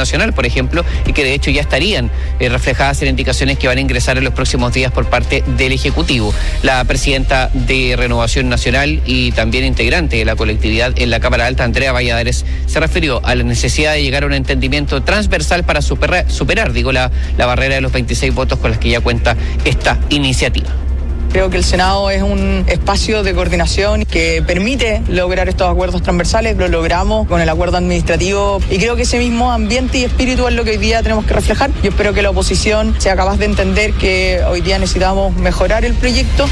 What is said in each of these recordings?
Nacional, por ejemplo, y que de hecho ya estarían reflejadas en indicaciones que van a ingresar en los próximos días por parte del Ejecutivo. La presidenta de Renovación Nacional y también integrante de la colectividad en la Cámara Alta, Andrea Valladares, se refirió a la necesidad de llegar a un entendimiento transversal para superar la barrera de los 26 votos con las que ya cuenta esta iniciativa. Creo que el Senado es un espacio de coordinación que permite lograr estos acuerdos transversales. Lo logramos con el acuerdo administrativo y creo que ese mismo ambiente y espíritu es lo que hoy día tenemos que reflejar. Yo espero que la oposición sea capaz de entender que hoy día necesitamos mejorar el proyecto.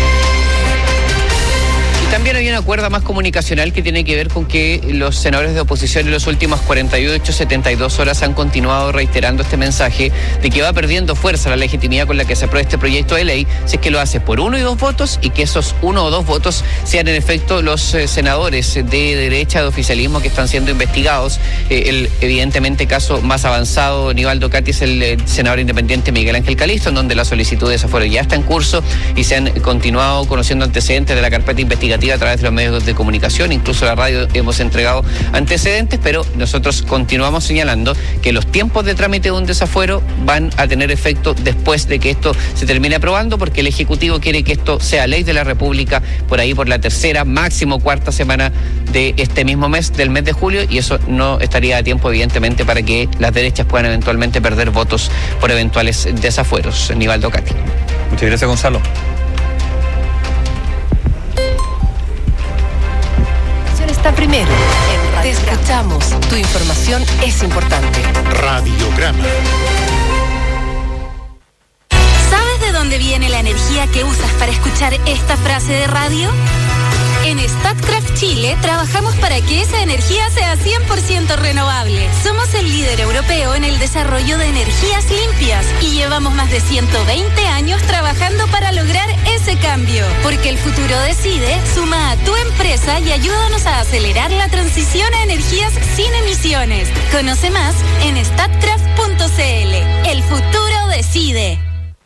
También hay un acuerdo más comunicacional que tiene que ver con que los senadores de oposición en las últimas 48, 72 horas han continuado reiterando este mensaje de que va perdiendo fuerza la legitimidad con la que se aprueba este proyecto de ley, si es que lo hace por 1 y 2 votos y que esos 1 o 2 votos sean en efecto los senadores de derecha de oficialismo que están siendo investigados. El evidentemente caso más avanzado, Nivaldo Cati, es el senador independiente Miguel Ángel Calisto, en donde la solicitud de desafuero ya está en curso y se han continuado conociendo antecedentes de la carpeta investigativa a través de los medios de comunicación, incluso la radio hemos entregado antecedentes, pero nosotros continuamos señalando que los tiempos de trámite de un desafuero van a tener efecto después de que esto se termine aprobando, porque el Ejecutivo quiere que esto sea ley de la República por ahí por la tercera, máximo cuarta semana de este mismo mes, del mes de julio, y eso no estaría a tiempo evidentemente para que las derechas puedan eventualmente perder votos por eventuales desafueros. Nivaldo Cati. Muchas gracias, Gonzalo. Está primero. Te escuchamos. Tu información es importante. Radiograma. ¿Sabes de dónde viene la energía que usas para escuchar esta frase de radio? En Statkraft Chile trabajamos para que esa energía sea 100% renovable. Somos el líder europeo en el desarrollo de energías limpias y llevamos más de 120 años trabajando para lograr ese cambio. Porque el futuro decide, suma a tu empresa y ayúdanos a acelerar la transición a energías sin emisiones. Conoce más en statkraft.cl. El futuro decide.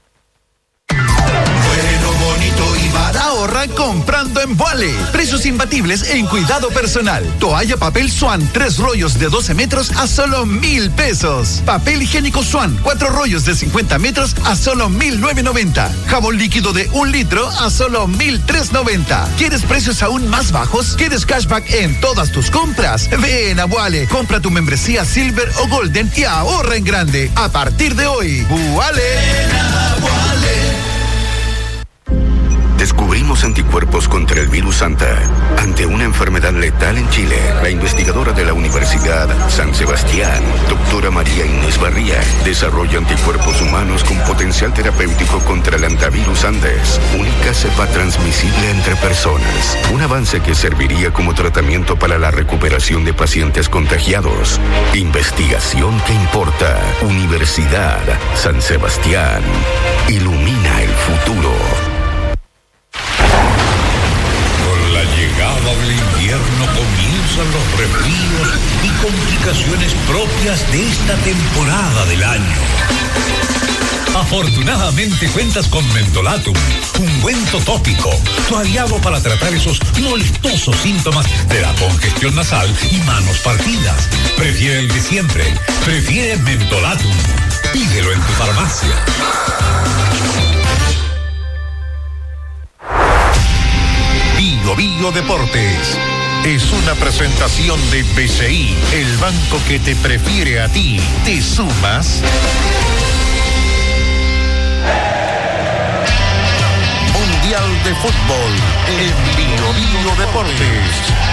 Ahorra comprando en Vuale. Precios imbatibles en cuidado personal. Toalla papel Swan, 3 rollos de 12 metros a solo 1,000 pesos. Papel higiénico Swan, 4 rollos de 50 metros a solo 1,990. Jabón líquido de 1 litro a solo 1,390. ¿Quieres precios aún más bajos? ¿Quieres cashback en todas tus compras? Ven a Vuale. Compra tu membresía Silver o Golden y ahorra en grande. A partir de hoy, Vuale. Ven a Vuale. Descubrimos anticuerpos contra el virus Anta. Ante una enfermedad letal en Chile, la investigadora de la Universidad San Sebastián, doctora María Inés Barría, desarrolla anticuerpos humanos con potencial terapéutico contra el antivirus Andes, única cepa transmisible entre personas. Un avance que serviría como tratamiento para la recuperación de pacientes contagiados. Investigación que importa. Universidad San Sebastián. Ilumina el futuro. Del invierno comienzan los resfríos y complicaciones propias de esta temporada del año. Afortunadamente cuentas con Mentolatum, ungüento tópico, tu aliado para tratar esos molestosos síntomas de la congestión nasal y manos partidas. Prefiere el de siempre, prefiere Mentolatum. Pídelo en tu farmacia. Bio Deportes es una presentación de BCI, el banco que te prefiere a ti. ¿Te sumas? Mundial de Fútbol en Bio Deportes.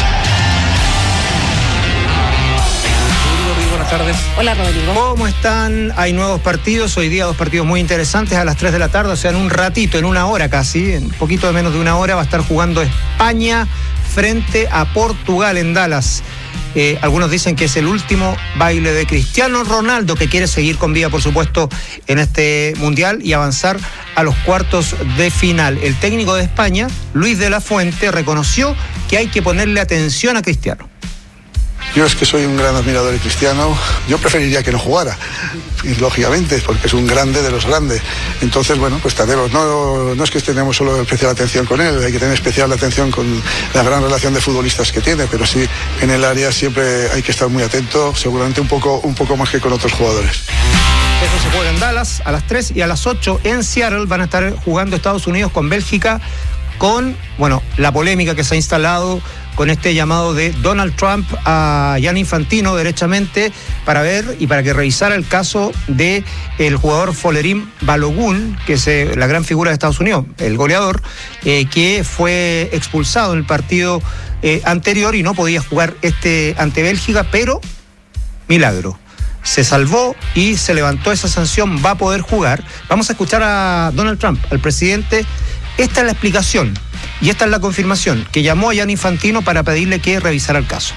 Buenas tardes. Hola, Rodrigo. ¿Cómo están? Hay nuevos partidos. Hoy día 2 partidos muy interesantes a las 3 de la tarde, o sea, en un ratito, en 1 hora casi, en poquito menos de 1 hora va a estar jugando España frente a Portugal en Dallas. Algunos dicen que es el último baile de Cristiano Ronaldo, que quiere seguir con vida, por supuesto, en este Mundial y avanzar a los cuartos de final. El técnico de España, Luis de la Fuente, reconoció que hay que ponerle atención a Cristiano. Yo es que soy un gran admirador de Cristiano. Yo preferiría que no jugara, y lógicamente, porque es un grande de los grandes. Entonces, bueno, pues tendremos, no es que tenemos solo especial atención con él, hay que tener especial atención con la gran relación de futbolistas que tiene, pero sí, en el área siempre hay que estar muy atento, seguramente un poco más que con otros jugadores. Eso se juega en Dallas a las 3 y a las 8 en Seattle van a estar jugando Estados Unidos con Bélgica, con, bueno, la polémica que se ha instalado con este llamado de Donald Trump a Gianni Infantino derechamente para ver y para que revisara el caso de el jugador Folarin Balogun, que es la gran figura de Estados Unidos, el goleador, que fue expulsado en el partido anterior y no podía jugar ante Bélgica, pero milagro. Se salvó y se levantó esa sanción, va a poder jugar. Vamos a escuchar a Donald Trump, al presidente. Esta es la explicación y esta es la confirmación, que llamó a Gianni Infantino para pedirle que revisara el caso.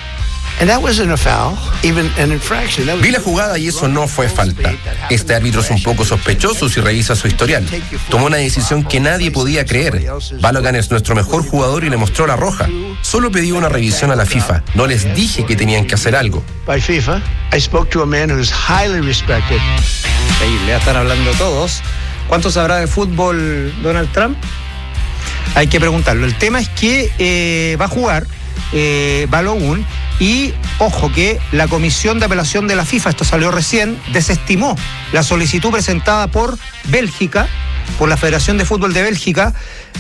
Vi la jugada y eso no fue falta. Este árbitro es un poco sospechoso si revisa su historial. Tomó una decisión que nadie podía creer. Balogun es nuestro mejor jugador y le mostró la roja. Solo pedí una revisión a la FIFA. No les dije que tenían que hacer algo. Increíble, ya están hablando todos. ¿Cuánto sabrá de fútbol Donald Trump? Hay que preguntarlo. El tema es que va a jugar Balogun y, ojo, que la Comisión de Apelación de la FIFA, esto salió recién, desestimó la solicitud presentada por Bélgica, por la Federación de Fútbol de Bélgica,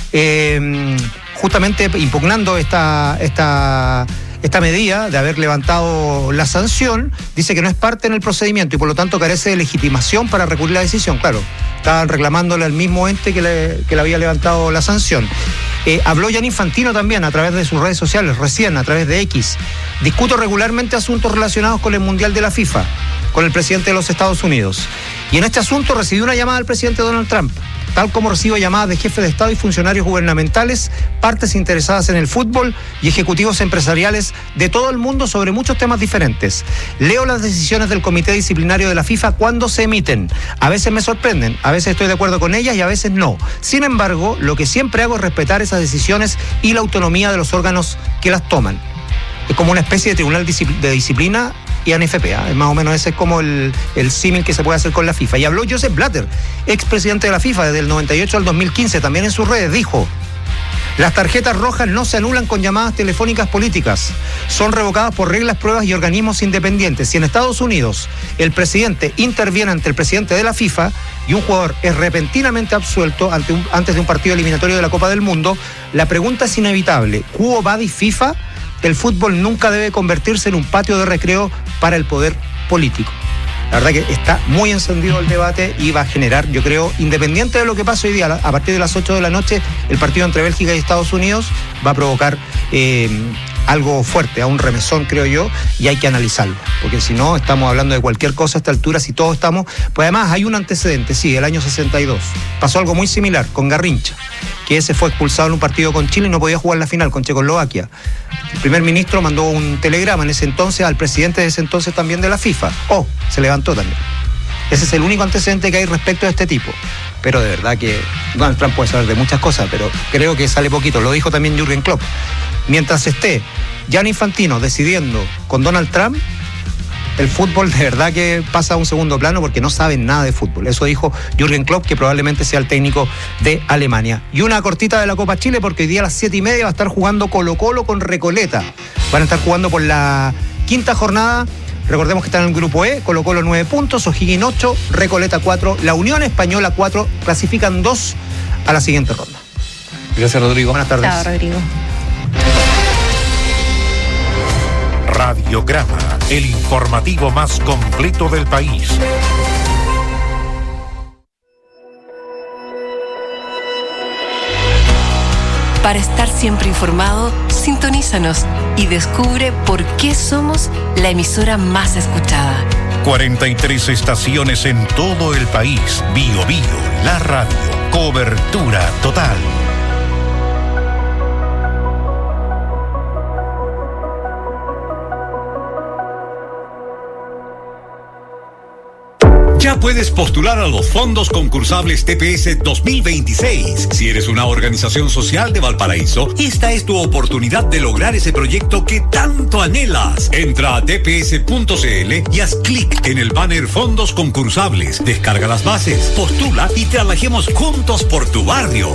justamente impugnando esta medida de haber levantado la sanción. Dice que no es parte en el procedimiento y por lo tanto carece de legitimación para recurrir la decisión. Claro, estaban reclamándole al mismo ente que le había levantado la sanción. Habló Gianni Infantino también a través de sus redes sociales, recién a través de X. Discuto regularmente asuntos relacionados con el Mundial de la FIFA, con el presidente de los Estados Unidos. Y en este asunto recibí una llamada del presidente Donald Trump, tal como recibo llamadas de jefes de Estado y funcionarios gubernamentales, partes interesadas en el fútbol y ejecutivos empresariales de todo el mundo sobre muchos temas diferentes. Leo las decisiones del Comité Disciplinario de la FIFA cuando se emiten. A veces me sorprenden, a veces estoy de acuerdo con ellas y a veces no. Sin embargo, lo que siempre hago es respetar esas decisiones y la autonomía de los órganos que las toman. Es como una especie de tribunal de disciplina y ANFP, ¿eh? Más o menos ese es como el símil que se puede hacer con la FIFA. Y habló Joseph Blatter, expresidente de la FIFA desde el 98 al 2015, también en sus redes dijo: las tarjetas rojas no se anulan con llamadas telefónicas políticas, son revocadas por reglas, pruebas y organismos independientes. Si en Estados Unidos el presidente interviene ante el presidente de la FIFA y un jugador es repentinamente absuelto antes de un partido eliminatorio de la Copa del Mundo, la pregunta es inevitable: ¿Quo vadis FIFA? El fútbol nunca debe convertirse en un patio de recreo para el poder político. La verdad que está muy encendido el debate y va a generar, yo creo, independiente de lo que pase hoy día, a partir de las 8 de la noche, el partido entre Bélgica y Estados Unidos va a provocar algo fuerte, a un remesón, creo yo, y hay que analizarlo, porque si no, estamos hablando de cualquier cosa a esta altura, si todos estamos... Pues además hay un antecedente, sí, el año 62, pasó algo muy similar con Garrincha, que ese fue expulsado en un partido con Chile y no podía jugar la final con Checoslovaquia. El primer ministro mandó un telegrama en ese entonces al presidente de ese entonces también de la FIFA. Se levantó también. Ese es el único antecedente que hay respecto a este tipo. Pero de verdad que Donald Trump puede saber de muchas cosas, pero creo que sale poquito. Lo dijo también Jürgen Klopp. Mientras esté Gianni Infantino decidiendo con Donald Trump, el fútbol de verdad que pasa a un segundo plano porque no saben nada de fútbol. Eso dijo Jürgen Klopp, que probablemente sea el técnico de Alemania. Y una cortita de la Copa Chile, porque hoy día a las 7:30 va a estar jugando Colo-Colo con Recoleta. Van a estar jugando por la quinta jornada. Recordemos que están en el grupo E, Colo-Colo 9 puntos, O'Higgins 8, Recoleta 4, la Unión Española 4, clasifican 2 a la siguiente ronda. Gracias, Rodrigo. Buenas tardes. Chao, Rodrigo. Radiograma, el informativo más completo del país. Para estar siempre informado, sintonízanos y descubre por qué somos la emisora más escuchada. 43 estaciones en todo el país. Bio Bio, la radio. Cobertura total. Ya puedes postular a los fondos concursables TPS 2026. Si eres una organización social de Valparaíso, esta es tu oportunidad de lograr ese proyecto que tanto anhelas. Entra a tps.cl y haz clic en el banner Fondos Concursables. Descarga las bases, postula y trabajemos juntos por tu barrio.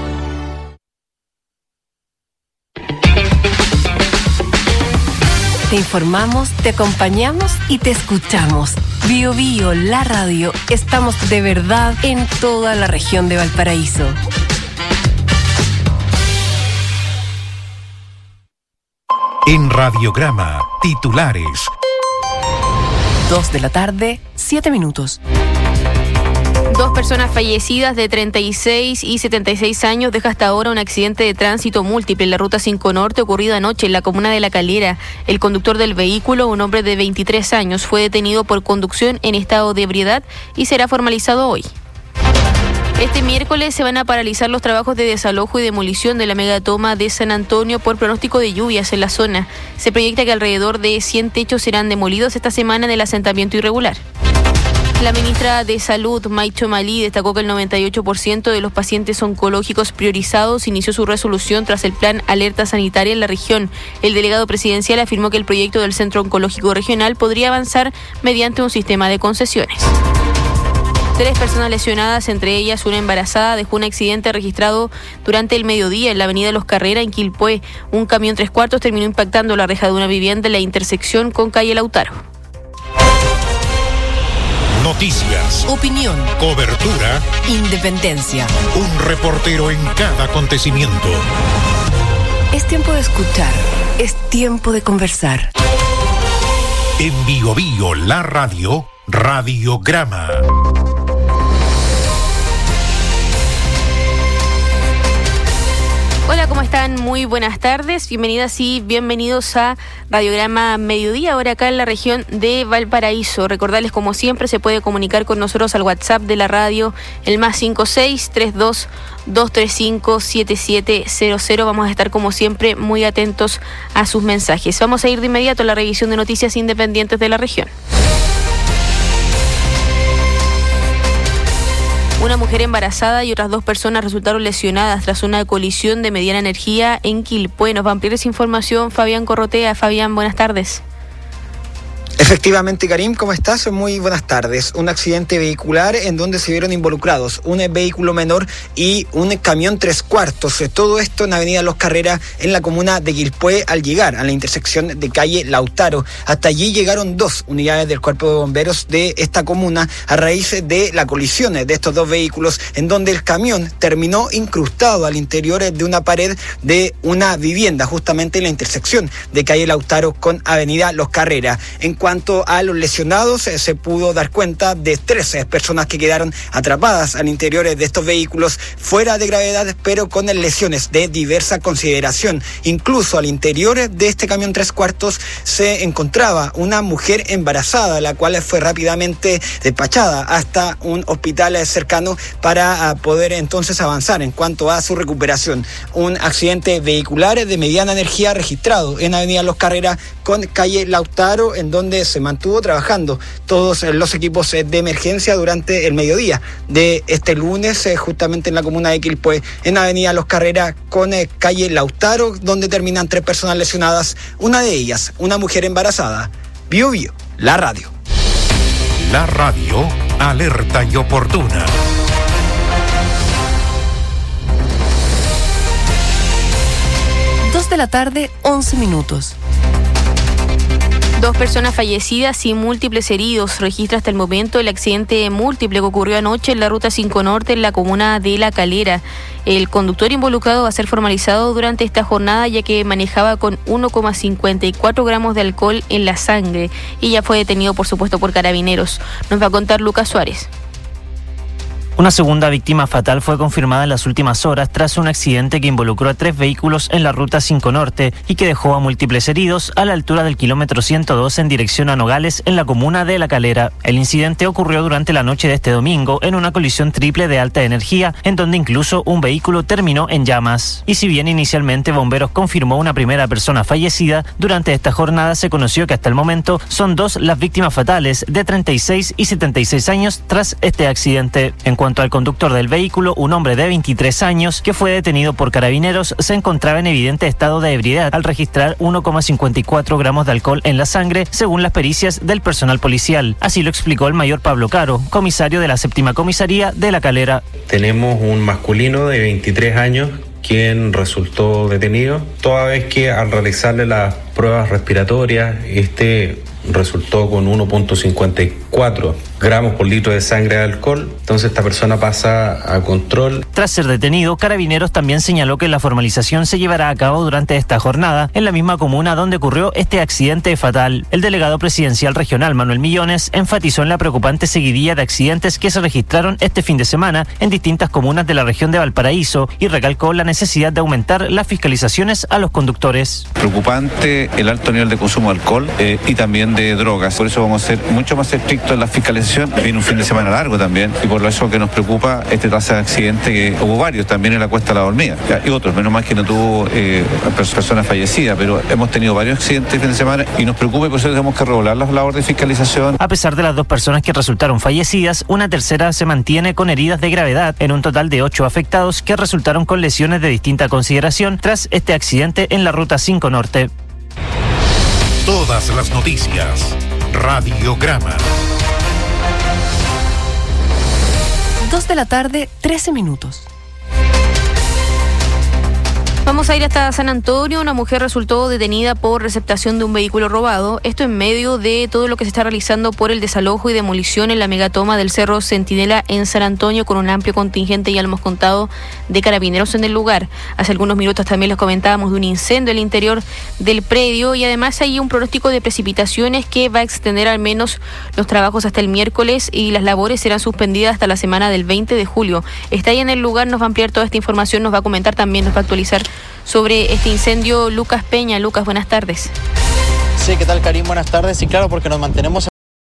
Te informamos, te acompañamos y te escuchamos. Bio Bio, la radio. Estamos de verdad en toda la región de Valparaíso. En Radiograma, titulares. 2 de la tarde, 7 minutos. 2 personas fallecidas de 36 y 76 años deja hasta ahora un accidente de tránsito múltiple en la Ruta 5 Norte ocurrido anoche en la comuna de La Calera. El conductor del vehículo, un hombre de 23 años, fue detenido por conducción en estado de ebriedad y será formalizado hoy. Este miércoles se van a paralizar los trabajos de desalojo y demolición de la megatoma de San Antonio por pronóstico de lluvias en la zona. Se proyecta que alrededor de 100 techos serán demolidos esta semana en el asentamiento irregular. La ministra de Salud, Maicho Malí, destacó que el 98% de los pacientes oncológicos priorizados inició su resolución tras el plan Alerta Sanitaria en la región. El delegado presidencial afirmó que el proyecto del Centro Oncológico Regional podría avanzar mediante un sistema de concesiones. 3 personas lesionadas, entre ellas una embarazada, dejó un accidente registrado durante el mediodía en la avenida Los Carrera, en Quilpué. Un camión 3/4 terminó impactando la reja de una vivienda en la intersección con calle Lautaro. Noticias, opinión, cobertura, independencia. Un reportero en cada acontecimiento. Es tiempo de escuchar, es tiempo de conversar. En Bio Bio, la radio, Radiograma. Hola, ¿cómo están? Muy buenas tardes, bienvenidas y bienvenidos a Radiograma Mediodía, ahora acá en la región de Valparaíso. Recordarles, como siempre, se puede comunicar con nosotros al WhatsApp de la radio, el +56 32 235 7700. Vamos a estar, como siempre, muy atentos a sus mensajes. Vamos a ir de inmediato a la revisión de noticias independientes de la región. Una mujer embarazada y otras 2 personas resultaron lesionadas tras una colisión de mediana energía en Quilpué. Nos va a ampliar esa información Fabián Corrotea. Fabián, buenas tardes. Efectivamente, Karim, ¿cómo estás? Muy buenas tardes. Un accidente vehicular en donde se vieron involucrados un vehículo menor y un camión 3/4. Todo esto en avenida Los Carreras, en la comuna de Quilpué, al llegar a la intersección de calle Lautaro. Hasta allí llegaron 2 unidades del Cuerpo de Bomberos de esta comuna a raíz de la colisión de estos 2 vehículos, en donde el camión terminó incrustado al interior de una pared de una vivienda, justamente en la intersección de calle Lautaro con avenida Los Carreras. En cuanto a los lesionados, se pudo dar cuenta de 13 personas que quedaron atrapadas al interior de estos vehículos, fuera de gravedad, pero con lesiones de diversa consideración. Incluso al interior de este camión 3/4 se encontraba una mujer embarazada, la cual fue rápidamente despachada hasta un hospital cercano para poder entonces avanzar en cuanto a su recuperación. Un accidente vehicular de mediana energía registrado en avenida Los Carreras con calle Lautaro, en donde se mantuvo trabajando todos los equipos de emergencia durante el mediodía de este lunes, justamente en la comuna de Quilpué, en avenida Los Carreras con calle Lautaro, donde terminan 3 personas lesionadas, una de ellas una mujer embarazada. Bio Bio, la radio. La radio, alerta y oportuna. Dos de la tarde, 11 minutos. 2 personas fallecidas y múltiples heridos registra hasta el momento el accidente múltiple que ocurrió anoche en la Ruta 5 Norte en la comuna de La Calera. El conductor involucrado va a ser formalizado durante esta jornada, ya que manejaba con 1,54 gramos de alcohol en la sangre y ya fue detenido, por supuesto, por carabineros. Nos va a contar Lucas Suárez. Una segunda víctima fatal fue confirmada en las últimas horas tras un accidente que involucró a 3 vehículos en la Ruta 5 Norte y que dejó a múltiples heridos a la altura del kilómetro 102 en dirección a Nogales, en la comuna de La Calera. El incidente ocurrió durante la noche de este domingo en una colisión triple de alta energía, en donde incluso un vehículo terminó en llamas. Y si bien inicialmente Bomberos confirmó una primera persona fallecida, durante esta jornada se conoció que hasta el momento son 2 las víctimas fatales, de 36 y 76 años, tras este accidente. En cuanto al conductor del vehículo, un hombre de 23 años que fue detenido por carabineros, se encontraba en evidente estado de ebriedad al registrar 1,54 gramos de alcohol en la sangre, según las pericias del personal policial. Así lo explicó el mayor Pablo Caro, comisario de la 7ª Comisaría de La Calera. Tenemos un masculino de 23 años quien resultó detenido, toda vez que al realizarle las pruebas respiratorias, resultó con 1,54 gramos por litro de sangre de alcohol. Entonces esta persona pasa a control. Tras ser detenido, Carabineros también señaló que la formalización se llevará a cabo durante esta jornada en la misma comuna donde ocurrió este accidente fatal. El delegado presidencial regional, Manuel Millones, enfatizó en la preocupante seguidilla de accidentes que se registraron este fin de semana en distintas comunas de la región de Valparaíso y recalcó la necesidad de aumentar las fiscalizaciones a los conductores. Preocupante el alto nivel de consumo de alcohol y también de drogas. Por eso vamos a ser mucho más estrictos en la fiscalización. Viene un fin de semana largo también y por eso que nos preocupa este tasa de accidente, que hubo varios también en la Cuesta de la Dormida y otros, menos mal que no tuvo personas fallecidas, pero hemos tenido varios accidentes el fin de semana y nos preocupa y por eso tenemos que regular las labores de fiscalización. A pesar de las 2 personas que resultaron fallecidas, una tercera se mantiene con heridas de gravedad, en un total de 8 afectados que resultaron con lesiones de distinta consideración tras este accidente en la Ruta 5 Norte. Todas las noticias. Radiograma. 2 de la tarde, 13 minutos. Vamos a ir hasta San Antonio. Una mujer resultó detenida por receptación de un vehículo robado. Esto en medio de todo lo que se está realizando por el desalojo y demolición en la megatoma del Cerro Centinela en San Antonio, con un amplio contingente, ya lo hemos contado, de carabineros en el lugar. Hace algunos minutos también les comentábamos de un incendio al interior del predio y además hay un pronóstico de precipitaciones que va a extender al menos los trabajos hasta el miércoles y las labores serán suspendidas hasta la semana del 20 de julio. Está ahí en el lugar, nos va a ampliar toda esta información, nos va a comentar también, nos va a actualizar sobre este incendio Lucas Peña. Lucas, buenas tardes. Sí, ¿qué tal, Karim? Buenas tardes. Sí, claro, porque nos mantenemos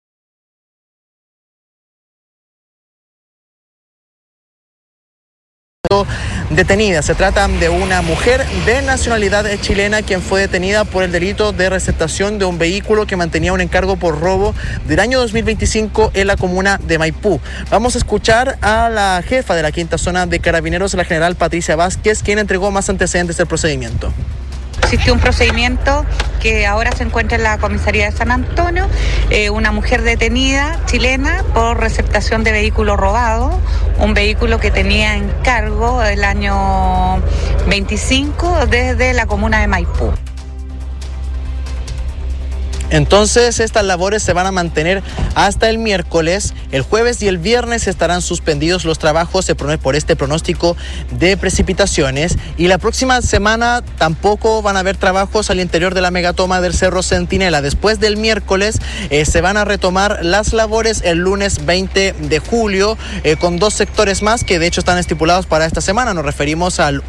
detenida. Se trata de una mujer de nacionalidad chilena quien fue detenida por el delito de receptación de un vehículo que mantenía un encargo por robo del año 2025 en la comuna de Maipú. Vamos a escuchar a la jefa de la 5ª Zona de Carabineros, la general Patricia Vázquez, quien entregó más antecedentes del procedimiento. Existe un procedimiento que ahora se encuentra en la comisaría de San Antonio, una mujer detenida chilena por receptación de vehículo robado, un vehículo que tenía en cargo el año 25 desde la comuna de Maipú. Entonces estas labores se van a mantener hasta el miércoles. El jueves y el viernes estarán suspendidos los trabajos por este pronóstico de precipitaciones y la próxima semana tampoco van a haber trabajos al interior de la megatoma del Cerro Centinela. Después del miércoles se van a retomar las labores el lunes 20 de julio con 2 sectores más que de hecho están estipulados para esta semana. Nos referimos al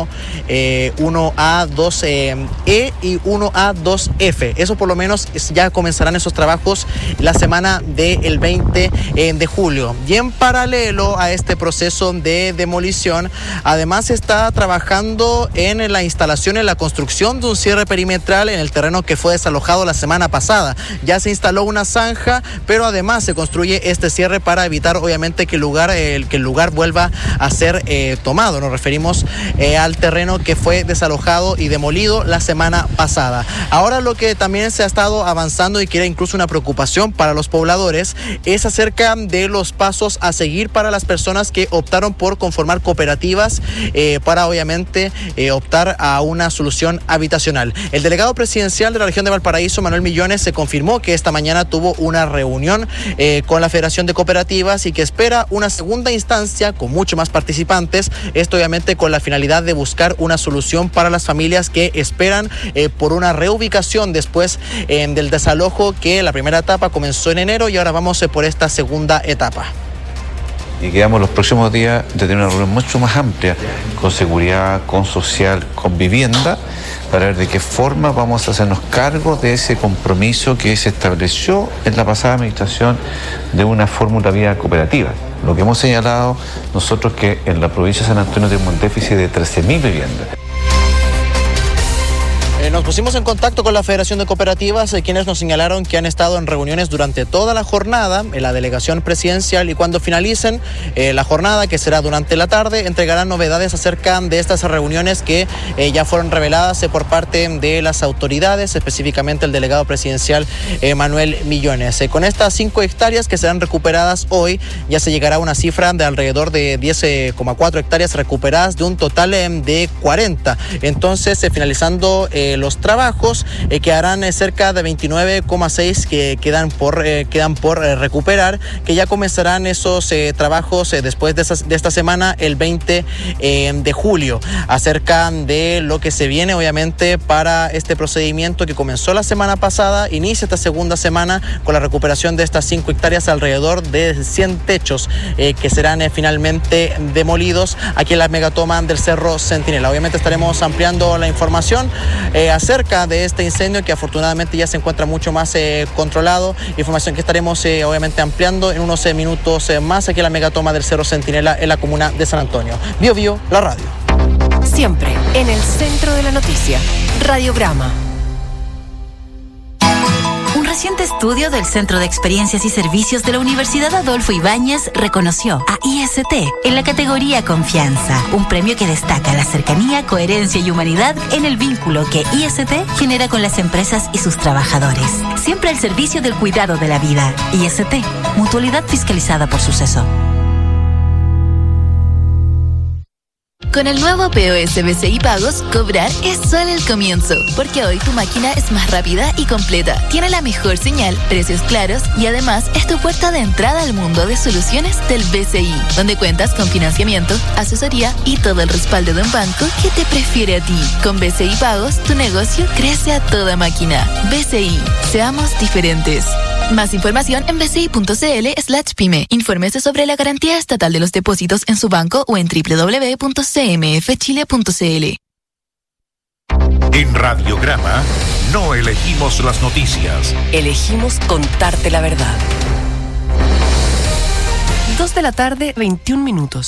1A2E y 1A2F. Eso por lo menos ya comenzarán esos trabajos la semana del 20 de julio. Y en paralelo a este proceso de demolición, además se está trabajando en la instalación, en la construcción de un cierre perimetral en el terreno que fue desalojado la semana pasada. Ya se instaló una zanja, pero además se construye este cierre para evitar obviamente que el lugar vuelva a ser tomado. Nos referimos al terreno que fue desalojado y demolido la semana pasada. Ahora lo que también se ha estado avanzando y que era incluso una preocupación para los pobladores es acerca de los pasos a seguir para las personas que optaron por conformar cooperativas para obviamente optar a una solución habitacional. El delegado presidencial de la región de Valparaíso, Manuel Millones, se confirmó que esta mañana tuvo una reunión con la Federación de Cooperativas y que espera una segunda instancia con mucho más participantes, esto obviamente con la finalidad de buscar una solución para las familias que esperan por una reubicación después del desalojo, que la primera etapa comenzó en enero y ahora vamos por esta segunda etapa. y quedamos los próximos días de tener una reunión mucho más amplia con seguridad, con social, con vivienda, para ver de qué forma vamos a hacernos cargo de ese compromiso que se estableció en la pasada administración de una fórmula vía cooperativa. Lo que hemos señalado nosotros que en la provincia de San Antonio tenemos un déficit de 13.000 viviendas. Nos pusimos en contacto con la Federación de Cooperativas, quienes nos señalaron que han estado en reuniones durante toda la jornada en la delegación presidencial y cuando finalicen la jornada, que será durante la tarde, entregarán novedades acerca de estas reuniones que ya fueron reveladas por parte de las autoridades, específicamente el delegado presidencial Manuel Millones. Con estas 5 hectáreas que serán recuperadas hoy, ya se llegará a una cifra de alrededor de 10,4 hectáreas recuperadas de un total de 40. Entonces, finalizando los trabajos, quedarán cerca de 29,6 que quedan por recuperar, que ya comenzarán esos trabajos después de esta semana, el 20 de julio. Acerca de lo que se viene, obviamente, para este procedimiento que comenzó la semana pasada, inicia esta segunda semana con la recuperación de estas 5 hectáreas, alrededor de 100 techos que serán finalmente demolidos aquí en la megatoma del Cerro Centinela. Obviamente estaremos ampliando la información acerca de este incendio, que afortunadamente ya se encuentra mucho más controlado. Información que estaremos obviamente ampliando en unos minutos más aquí en la megatoma del Cerro Centinela en la comuna de San Antonio. Bio Bio, la radio. Siempre en el centro de la noticia. Radiograma. Un reciente estudio del Centro de Experiencias y Servicios de la Universidad Adolfo Ibáñez reconoció a IST en la categoría Confianza, un premio que destaca la cercanía, coherencia y humanidad en el vínculo que IST genera con las empresas y sus trabajadores. Siempre al servicio del cuidado de la vida. IST, mutualidad fiscalizada por Suceso. Con el nuevo POS BCI Pagos, cobrar es solo el comienzo, porque hoy tu máquina es más rápida y completa, tiene la mejor señal, precios claros y además es tu puerta de entrada al mundo de soluciones del BCI, donde cuentas con financiamiento, asesoría y todo el respaldo de un banco que te prefiere a ti. Con BCI Pagos, tu negocio crece a toda máquina. BCI, seamos diferentes. Más información en bci.cl/pyme. Infórmese sobre la garantía estatal de los depósitos en su banco o en www.cmfchile.cl. En Radiograma no elegimos las noticias. Elegimos contarte la verdad. 2:21 p.m.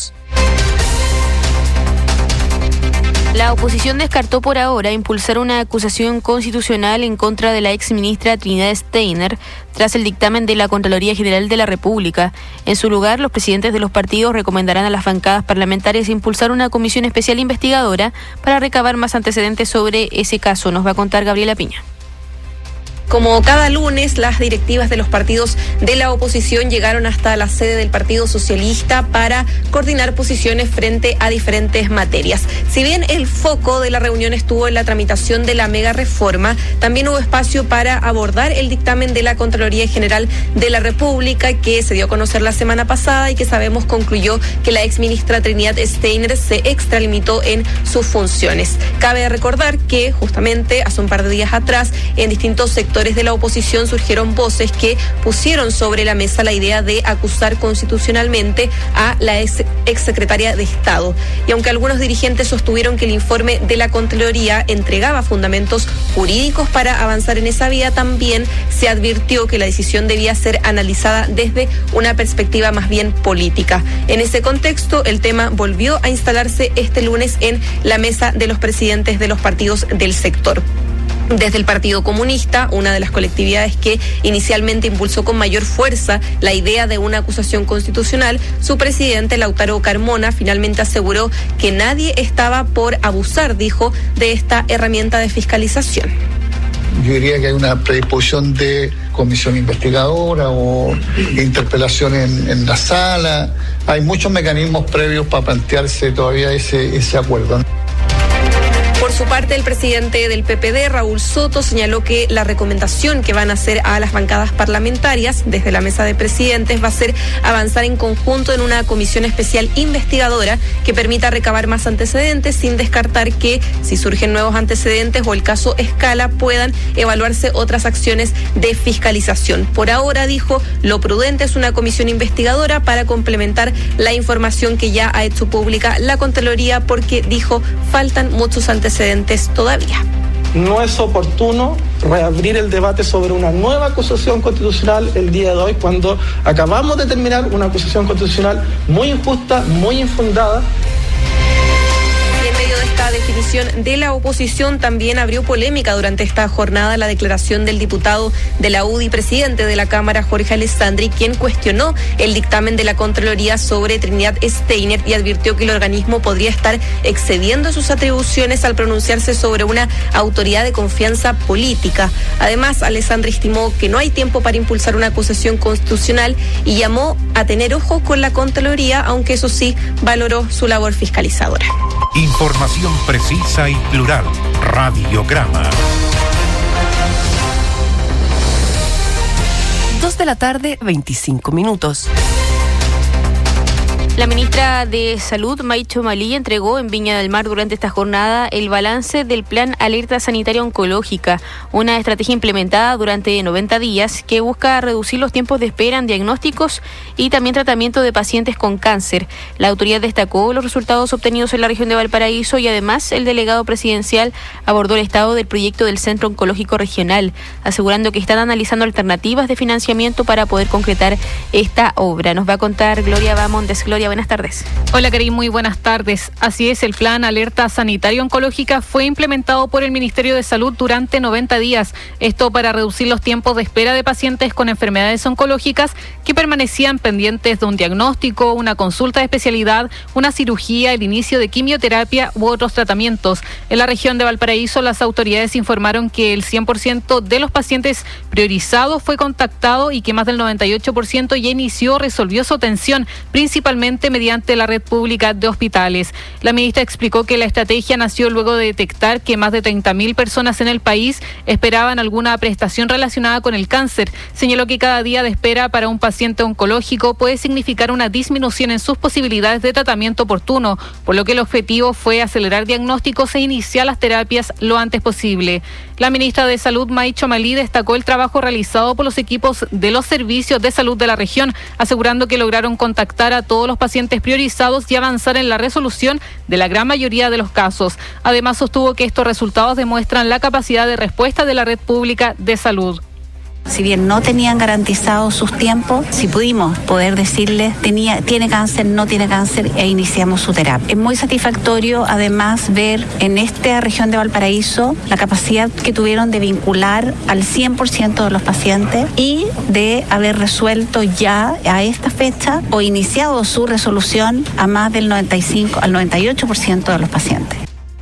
La oposición descartó por ahora impulsar una acusación constitucional en contra de la exministra Trinidad Steiner tras el dictamen de la Contraloría General de la República. En su lugar, los presidentes de los partidos recomendarán a las bancadas parlamentarias impulsar una comisión especial investigadora para recabar más antecedentes sobre ese caso. Nos va a contar Gabriela Piña. Como cada lunes, las directivas de los partidos de la oposición llegaron hasta la sede del Partido Socialista para coordinar posiciones frente a diferentes materias. Si bien el foco de la reunión estuvo en la tramitación de la mega reforma, también hubo espacio para abordar el dictamen de la Contraloría General de la República, que se dio a conocer la semana pasada y que sabemos concluyó que la exministra Trinidad Steiner se extralimitó en sus funciones. Cabe recordar que justamente hace un par de días atrás, en distintos sectores de la oposición surgieron voces que pusieron sobre la mesa la idea de acusar constitucionalmente a la exsecretaria de Estado. Y aunque algunos dirigentes sostuvieron que el informe de la Contraloría entregaba fundamentos jurídicos para avanzar en esa vía, también se advirtió que la decisión debía ser analizada desde una perspectiva más bien política. En ese contexto, el tema volvió a instalarse este lunes en la mesa de los presidentes de los partidos del sector. Desde el Partido Comunista, una de las colectividades que inicialmente impulsó con mayor fuerza la idea de una acusación constitucional, su presidente Lautaro Carmona finalmente aseguró que nadie estaba por abusar, dijo, de esta herramienta de fiscalización. Yo diría que hay una predisposición de comisión investigadora o interpelación en la sala. Hay muchos mecanismos previos para plantearse todavía ese acuerdo. Por Por su parte, el presidente del PPD, Raúl Soto, señaló que la recomendación que van a hacer a las bancadas parlamentarias desde la mesa de presidentes va a ser avanzar en conjunto en una comisión especial investigadora que permita recabar más antecedentes, sin descartar que, si surgen nuevos antecedentes o el caso escala, puedan evaluarse otras acciones de fiscalización. Por ahora, dijo, lo prudente es una comisión investigadora para complementar la información que ya ha hecho pública la Contraloría, porque, dijo, faltan muchos antecedentes todavía. No es oportuno reabrir el debate sobre una nueva acusación constitucional el día de hoy, cuando acabamos de terminar una acusación constitucional muy injusta, muy infundada. Y en medio de esta definición de la oposición, también abrió polémica durante esta jornada la declaración del diputado de la UDI, presidente de la Cámara, Jorge Alessandri, quien cuestionó el dictamen de la Contraloría sobre Trinidad Steiner y advirtió que el organismo podría estar excediendo sus atribuciones al pronunciarse sobre una autoridad de confianza política. Además, Alessandri estimó que no hay tiempo para impulsar una acusación constitucional y llamó a tener ojo con la Contraloría, aunque eso sí, valoró su labor fiscalizadora. Información precisa y plural. Radiograma. 2:25 p.m. La ministra de Salud, Maicho Malí, entregó en Viña del Mar durante esta jornada el balance del Plan Alerta Sanitaria Oncológica, una estrategia implementada durante 90 días que busca reducir los tiempos de espera en diagnósticos y también tratamiento de pacientes con cáncer. La autoridad destacó los resultados obtenidos en la región de Valparaíso y además el delegado presidencial abordó el estado del proyecto del Centro Oncológico Regional, asegurando que están analizando alternativas de financiamiento para poder concretar esta obra. Nos va a contar Gloria Bamontes. Gloria, buenas tardes. Hola, Karim, muy buenas tardes. Así es, el Plan Alerta Sanitaria Oncológica fue implementado por el Ministerio de Salud durante 90 días. Esto para reducir los tiempos de espera de pacientes con enfermedades oncológicas que permanecían pendientes de un diagnóstico, una consulta de especialidad, una cirugía, el inicio de quimioterapia u otros tratamientos. En la región de Valparaíso, las autoridades informaron que el 100% de los pacientes priorizados fue contactado y que más del 98% ya inició o resolvió su atención, principalmente mediante la red pública de hospitales. La ministra explicó que la estrategia nació luego de detectar que más de 30.000 personas en el país esperaban alguna prestación relacionada con el cáncer. Señaló que cada día de espera para un paciente oncológico puede significar una disminución en sus posibilidades de tratamiento oportuno, por lo que el objetivo fue acelerar diagnósticos e iniciar las terapias lo antes posible. La ministra de Salud, Maicho Malí, destacó el trabajo realizado por los equipos de los servicios de salud de la región, asegurando que lograron contactar a todos los pacientes priorizados y avanzar en la resolución de la gran mayoría de los casos. Además, sostuvo que estos resultados demuestran la capacidad de respuesta de la red pública de salud. Si bien no tenían garantizados sus tiempos, si pudimos poder decirles tiene cáncer, no tiene cáncer, e iniciamos su terapia. Es muy satisfactorio además ver en esta región de Valparaíso la capacidad que tuvieron de vincular al 100% de los pacientes y de haber resuelto ya a esta fecha o iniciado su resolución a más del 95 al 98% de los pacientes.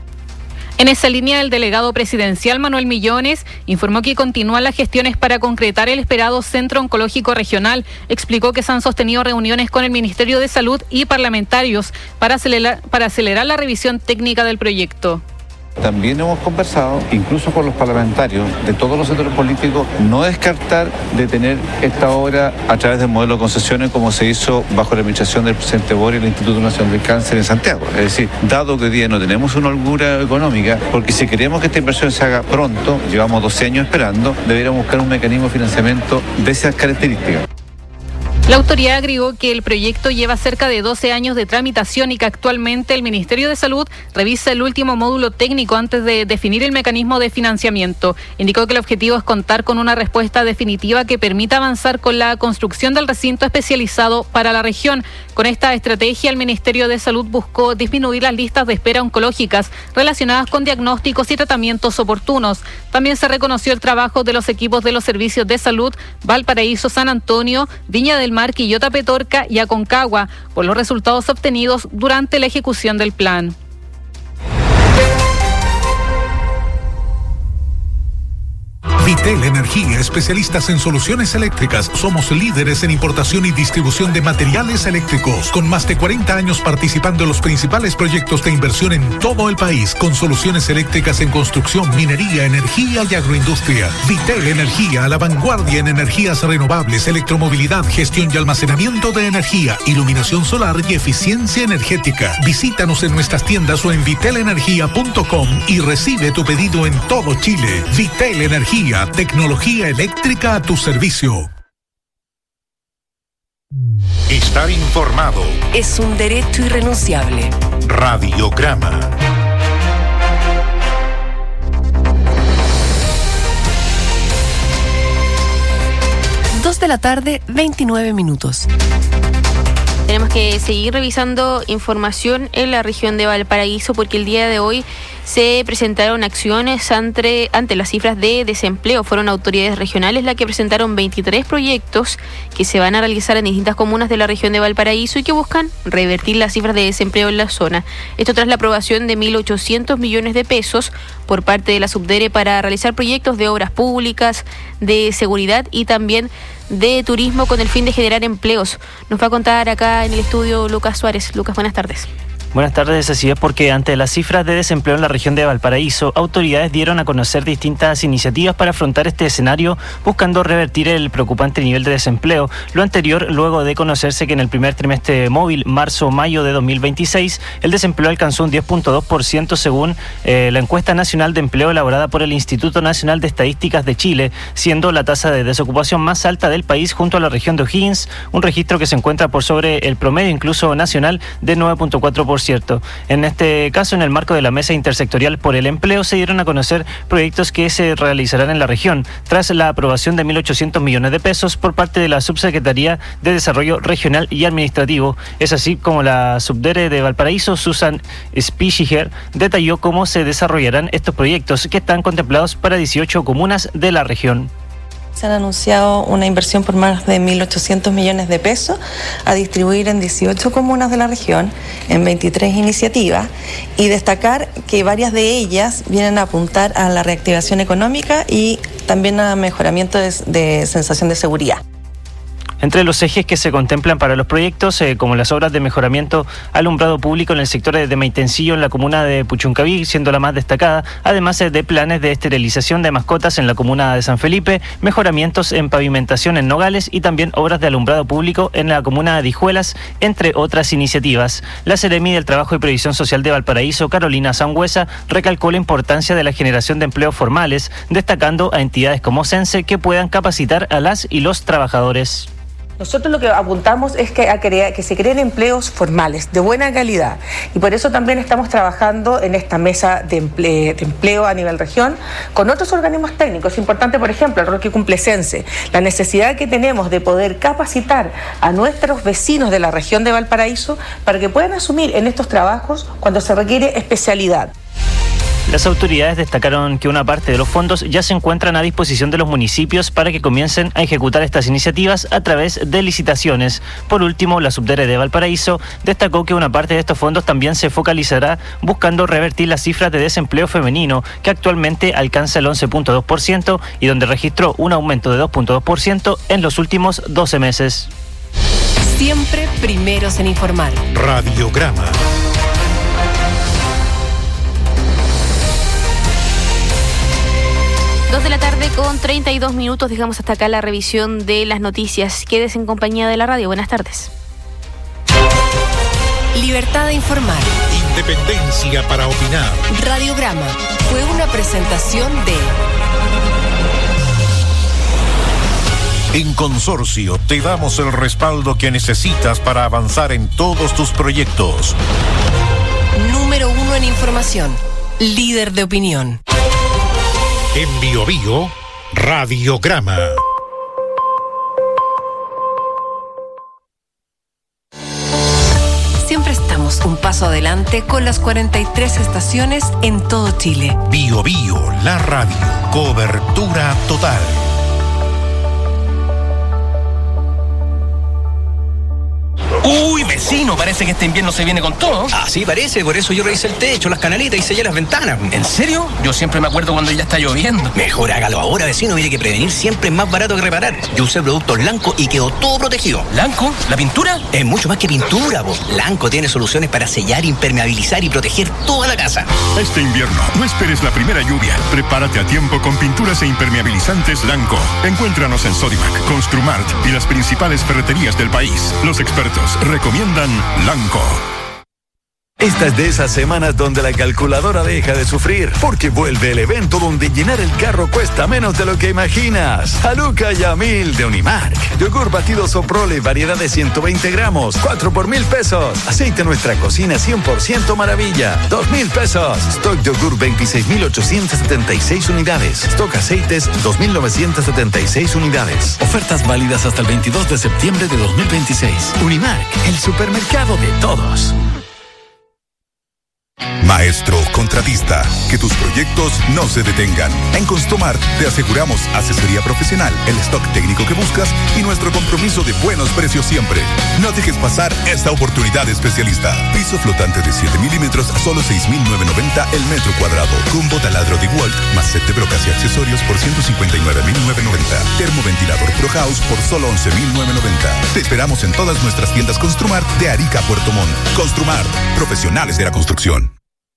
En esa línea, el delegado presidencial Manuel Millones informó que continúan las gestiones para concretar el esperado Centro Oncológico Regional. Explicó que se han sostenido reuniones con el Ministerio de Salud y parlamentarios para acelerar la revisión técnica del proyecto. También hemos conversado, incluso con los parlamentarios de todos los sectores políticos, no descartar de tener esta obra a través del modelo de concesiones como se hizo bajo la administración del presidente Boric y el Instituto Nacional del Cáncer en Santiago. Es decir, dado que hoy día no tenemos una holgura económica, porque si queremos que esta inversión se haga pronto, llevamos 12 años esperando, deberíamos buscar un mecanismo de financiamiento de esas características. La autoridad agregó que el proyecto lleva cerca de 12 años de tramitación y que actualmente el Ministerio de Salud revisa el último módulo técnico antes de definir el mecanismo de financiamiento. Indicó que el objetivo es contar con una respuesta definitiva que permita avanzar con la construcción del recinto especializado para la región. Con esta estrategia, el Ministerio de Salud buscó disminuir las listas de espera oncológicas relacionadas con diagnósticos y tratamientos oportunos. También se reconoció el trabajo de los equipos de los servicios de salud Valparaíso, San Antonio, Viña del Mar, Quillota, Petorca y Aconcagua por los resultados obtenidos durante la ejecución del plan. Vitel Energía, especialistas en soluciones eléctricas. Somos líderes en importación y distribución de materiales eléctricos, con más de 40 años participando en los principales proyectos de inversión en todo el país, con soluciones eléctricas en construcción, minería, energía y agroindustria. Vitel Energía, a la vanguardia en energías renovables, electromovilidad, gestión y almacenamiento de energía, iluminación solar y eficiencia energética. Visítanos en nuestras tiendas o en vitelenergia.com y recibe tu pedido en todo Chile. Vitel Energía, tecnología eléctrica a tu servicio. Estar informado es un derecho irrenunciable. Radiograma. Dos de la tarde, 29 minutos. Tenemos que seguir revisando información en la región de Valparaíso porque el día de hoy se presentaron acciones ante las cifras de desempleo. Fueron autoridades regionales las que presentaron 23 proyectos que se van a realizar en distintas comunas de la región de Valparaíso y que buscan revertir las cifras de desempleo en la zona. Esto tras la aprobación de 1.800 millones de pesos por parte de la Subdere para realizar proyectos de obras públicas, de seguridad y también de turismo con el fin de generar empleos. Nos va a contar acá en el estudio Lucas Suárez. Lucas, buenas tardes. Buenas tardes, así es porque ante las cifras de desempleo en la región de Valparaíso, autoridades dieron a conocer distintas iniciativas para afrontar este escenario, buscando revertir el preocupante nivel de desempleo. Lo anterior, luego de conocerse que en el primer trimestre móvil, marzo-mayo de 2026, el desempleo alcanzó un 10.2% según la encuesta nacional de empleo elaborada por el Instituto Nacional de Estadísticas de Chile, siendo la tasa de desocupación más alta del país junto a la región de O'Higgins, un registro que se encuentra por sobre el promedio incluso nacional de 9.4%. En este caso, en el marco de la Mesa Intersectorial por el Empleo, se dieron a conocer proyectos que se realizarán en la región, tras la aprobación de 1.800 millones de pesos por parte de la Subsecretaría de Desarrollo Regional y Administrativo. Es así como la Subdere de Valparaíso, Susan Spichiger, detalló cómo se desarrollarán estos proyectos que están contemplados para 18 comunas de la región. Se han anunciado una inversión por más de 1.800 millones de pesos a distribuir en 18 comunas de la región, en 23 iniciativas, y destacar que varias de ellas vienen a apuntar a la reactivación económica y también a mejoramiento de sensación de seguridad. Entre los ejes que se contemplan para los proyectos, como las obras de mejoramiento alumbrado público en el sector de Maitencillo en la comuna de Puchuncaví, siendo la más destacada, además de planes de esterilización de mascotas en la comuna de San Felipe, mejoramientos en pavimentación en Nogales y también obras de alumbrado público en la comuna de Hijuelas, entre otras iniciativas. La Seremi del Trabajo y Previsión Social de Valparaíso, Carolina Sangüesa, recalcó la importancia de la generación de empleos formales, destacando a entidades como Sense que puedan capacitar a las y los trabajadores. Nosotros lo que apuntamos es que se creen empleos formales, de buena calidad. Y por eso también estamos trabajando en esta mesa de empleo a nivel región con otros organismos técnicos. Es importante, por ejemplo, el rol que cumple Sense, la necesidad que tenemos de poder capacitar a nuestros vecinos de la región de Valparaíso para que puedan asumir en estos trabajos cuando se requiere especialidad. Las autoridades destacaron que una parte de los fondos ya se encuentran a disposición de los municipios para que comiencen a ejecutar estas iniciativas a través de licitaciones. Por último, la Subdere de Valparaíso destacó que una parte de estos fondos también se focalizará buscando revertir las cifras de desempleo femenino, que actualmente alcanza el 11.2% y donde registró un aumento de 2.2% en los últimos 12 meses. Siempre primeros en informar. Radiograma. 2 de la tarde con 32 minutos. Dejamos hasta acá la revisión de las noticias. Quédese en compañía de la radio. Buenas tardes. Libertad de informar. Independencia para opinar. Radiograma fue una presentación de... En Consorcio te damos el respaldo que necesitas para avanzar en todos tus proyectos. Número 1 en información. Líder de opinión. En Biobío, Radiograma. Siempre estamos un paso adelante con las 43 estaciones en todo Chile. Biobío, la radio. Cobertura total. Uy, vecino, parece que este invierno se viene con todo. Ah, sí, parece. Por eso yo revisé el techo, las canaletas y sellé las ventanas. ¿En serio? Yo siempre me acuerdo cuando ya está lloviendo. Mejor hágalo ahora, vecino. Mire que prevenir siempre es más barato que reparar. Yo usé productos Lanco y quedó todo protegido. ¿Lanco? ¿La pintura? Es mucho más que pintura, po. Lanco tiene soluciones para sellar, impermeabilizar y proteger toda la casa. Este invierno, no esperes la primera lluvia. Prepárate a tiempo con pinturas e impermeabilizantes Lanco. Encuéntranos en Sodimac, Construmart y las principales ferreterías del país. Los expertos recomiendan Lanco. Esta es de esas semanas donde la calculadora deja de sufrir, porque vuelve el evento donde llenar el carro cuesta menos de lo que imaginas. Haluca Yamil de Unimark. Yogur batido Soprole, variedad de 120 gramos, 4 por $1,000. Aceite Nuestra Cocina 100% maravilla, $2,000. Stock yogur 26,876 unidades. Stock aceites 2,976 unidades. Ofertas válidas hasta el 22 de septiembre de 2026. Unimark, el supermercado de todos. Maestro contratista, que tus proyectos no se detengan. En Construmart te aseguramos asesoría profesional, el stock técnico que buscas y nuestro compromiso de buenos precios siempre. No dejes pasar esta oportunidad especialista. Piso flotante de 7 milímetros a solo 6,990 el metro cuadrado. Combo taladro de DeWalt más set de brocas y accesorios por 159,990. Termoventilador Pro House por solo 11,990. Te esperamos en todas nuestras tiendas Construmart de Arica a Puerto Montt. Construmart, profesionales de la construcción.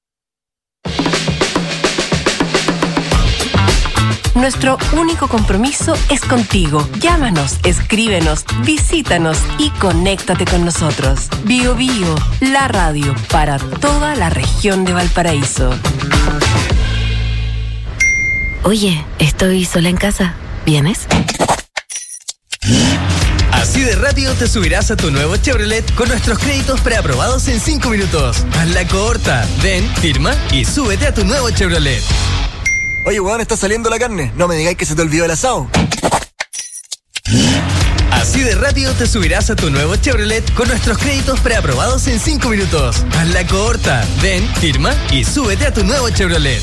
Nuestro único compromiso es contigo. Llámanos, escríbenos, visítanos y conéctate con nosotros. Bio Bio, la radio para toda la región de Valparaíso. Oye, estoy sola en casa. ¿Vienes? Así de rápido te subirás a tu nuevo Chevrolet con nuestros créditos preaprobados en 5 minutos. Hazla corta. Ven, firma y súbete a tu nuevo Chevrolet. Oye, weón, está saliendo la carne. No me digáis que se te olvidó el asado. Así de rápido te subirás a tu nuevo Chevrolet con nuestros créditos preaprobados en 5 minutos. Hazla corta. Ven, firma y súbete a tu nuevo Chevrolet.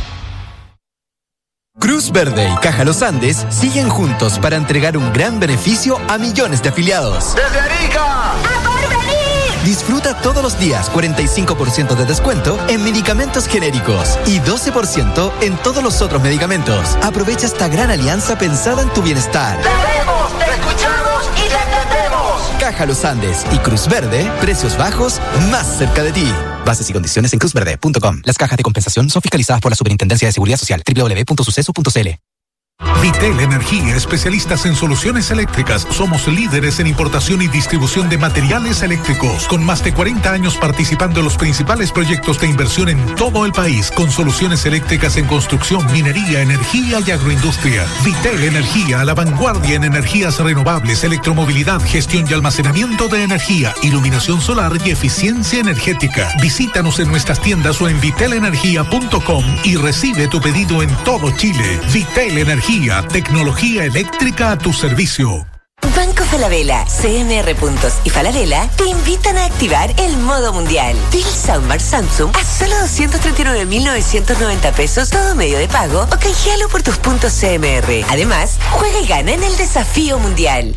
Cruz Verde y Caja Los Andes siguen juntos para entregar un gran beneficio a millones de afiliados. ¡Desde Arica! ¡A Porvenir! Disfruta todos los días 45% de descuento en medicamentos genéricos y 12% en todos los otros medicamentos. Aprovecha esta gran alianza pensada en tu bienestar. ¡Te vemos, te escuchamos y te entendemos! Caja Los Andes y Cruz Verde, precios bajos más cerca de ti. Bases y condiciones en cruzverde.com. Las cajas de compensación son fiscalizadas por la Superintendencia de Seguridad Social. www.suceso.cl. Vitel Energía, especialistas en soluciones eléctricas. Somos líderes en importación y distribución de materiales eléctricos, con más de 40 años participando en los principales proyectos de inversión en todo el país, con soluciones eléctricas en construcción, minería, energía y agroindustria. Vitel Energía, a la vanguardia en energías renovables, electromovilidad, gestión y almacenamiento de energía, iluminación solar y eficiencia energética. Visítanos en nuestras tiendas o en vitelenergia.com y recibe tu pedido en todo Chile. Vitel Energía, tecnología eléctrica a tu servicio. Banco Falabella, CMR Puntos y Falabella te invitan a activar el modo mundial. Deal Soundbar Samsung a solo 239.990 pesos todo medio de pago o canjealo por tus puntos CMR. Además, juega y gana en el desafío mundial.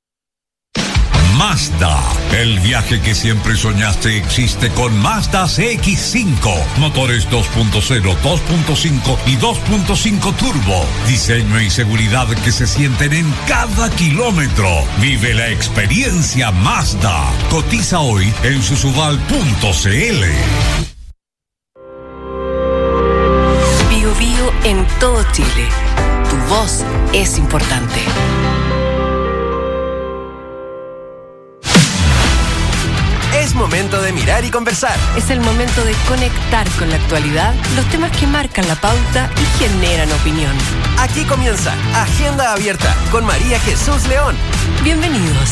Mazda, el viaje que siempre soñaste existe con Mazda CX-5. Motores 2.0, 2.5 y 2.5 turbo. Diseño y seguridad que se sienten en cada kilómetro. Vive la experiencia Mazda. Cotiza hoy en susubal.cl. Bio Bio en todo Chile. Tu voz es importante. Es momento de mirar y conversar. Es el momento de conectar con la actualidad, los temas que marcan la pauta y generan opinión. Aquí comienza Agenda Abierta con María Jesús León. Bienvenidos.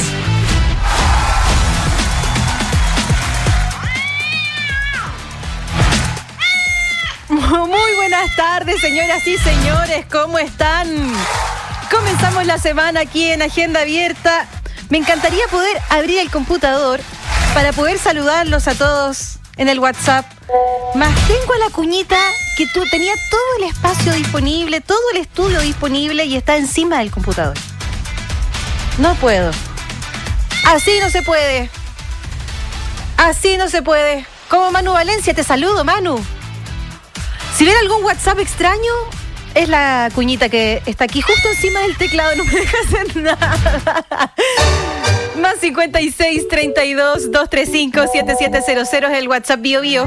Muy buenas tardes, señoras y señores, ¿cómo están? Comenzamos la semana aquí en Agenda Abierta. Me encantaría poder abrir el computador para poder saludarlos a todos en el WhatsApp. Más tengo a la cuñita que tenía todo el espacio disponible, todo el estudio disponible y está encima del computador. No puedo. Así no se puede. Así no se puede. Como Manu Valencia, te saludo, Manu. Si ven algún WhatsApp extraño, es la cuñita que está aquí justo encima del teclado, no me deja hacer nada. Más 56 32 235 7700 es el WhatsApp Bio Bio.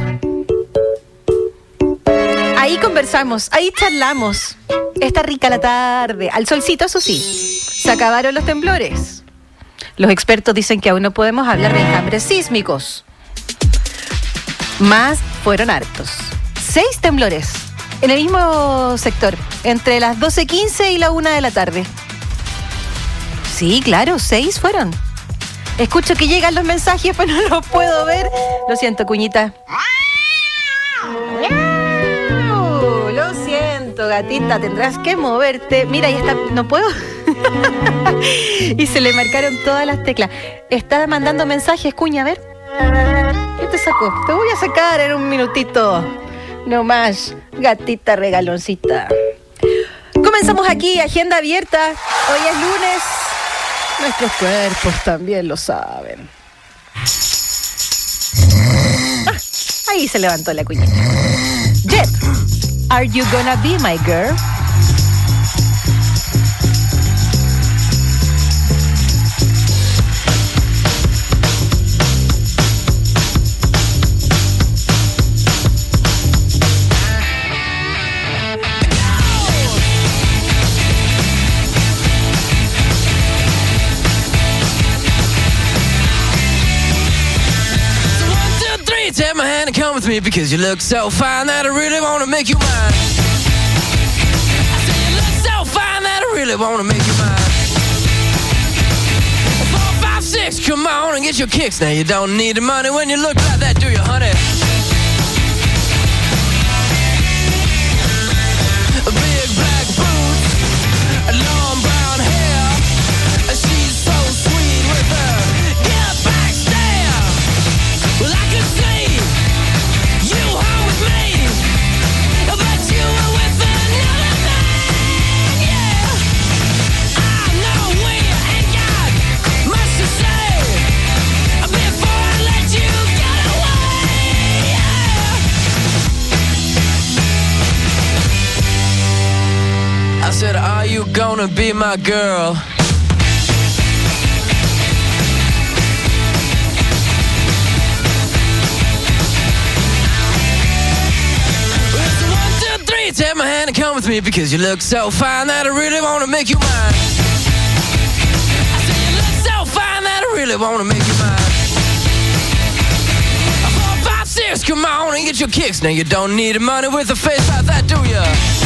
Ahí conversamos, ahí charlamos. Está rica la tarde. Al solcito, eso sí. Se acabaron los temblores. Los expertos dicen que aún no podemos hablar de enjambres sísmicos. Más fueron hartos. 6 temblores en el mismo sector, entre las 12:15 y la 1 de la tarde. Sí, claro, 6 fueron. Escucho que llegan los mensajes, pero no los puedo ver. Lo siento, cuñita. Lo siento, gatita, tendrás que moverte. Mira, ahí está, no puedo. Y se le marcaron todas las teclas. Está mandando mensajes, cuña, a ver. ¿Qué te sacó? Te voy a sacar en un minutito. No más, gatita regaloncita. Comenzamos aquí, agenda abierta. Hoy es lunes. Nuestros cuerpos también lo saben. Ahí se levantó la cuñita. Jet, are you gonna be my girl? Take my hand and come with me because you look so fine that I really want to make you mine. I say you look so fine that I really want to make you mine. 4, 5, 6, come on and get your kicks. Now you don't need the money when you look like that, do you, honey? Big black boots, long brown hair. She's so sweet with her get back stare. Well, I can see I said, are you gonna be my girl? It's 1, 2, 3, take my hand and come with me because you look so fine that I really wanna make you mine. I said you look so fine that I really wanna make you mine. 4, 5, 6, come on and get your kicks. Now you don't need the money with a face like that, do ya?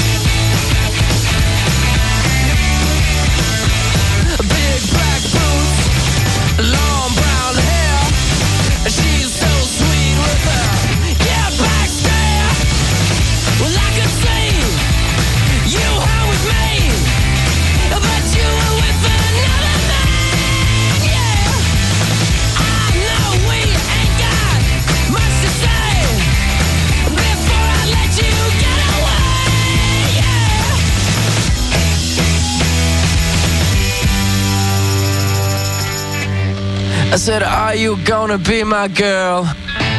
Black boots, long brown hair. She's so sweet with her get back stare. Well, I could see you home with me, but you were with another man. Yeah, I know we ain't got much to say before I let you get away. Yeah. I said, are you gonna be my girl?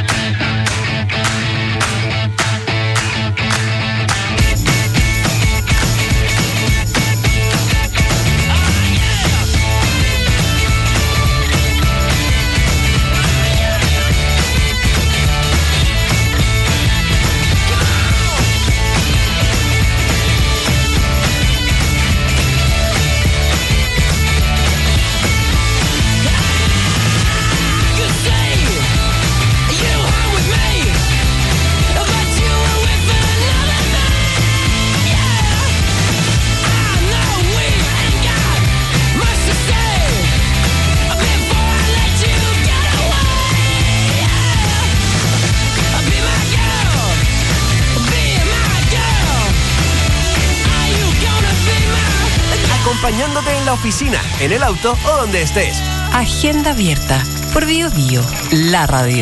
Acompañándote en la oficina, en el auto o donde estés. Agenda abierta por Bio Bio, la radio.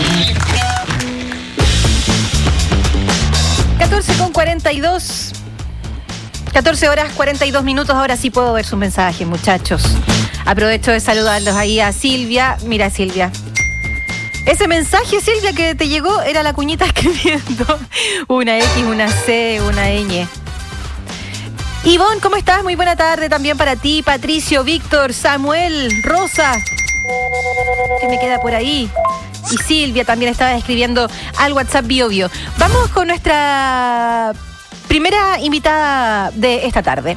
14:42. 14 horas 42 minutos. Ahora sí puedo ver sus mensajes, muchachos. Aprovecho de saludarlos ahí a Silvia. Mira, Silvia. Ese mensaje, Silvia, que te llegó era la cuñita escribiendo una X, una C, una ñ. Ivonne, ¿cómo estás? Muy buena tarde también para ti, Patricio, Víctor, Samuel, Rosa. ¿Qué me queda por ahí? Y Silvia también estaba escribiendo al WhatsApp Bio. Vamos con nuestra primera invitada de esta tarde.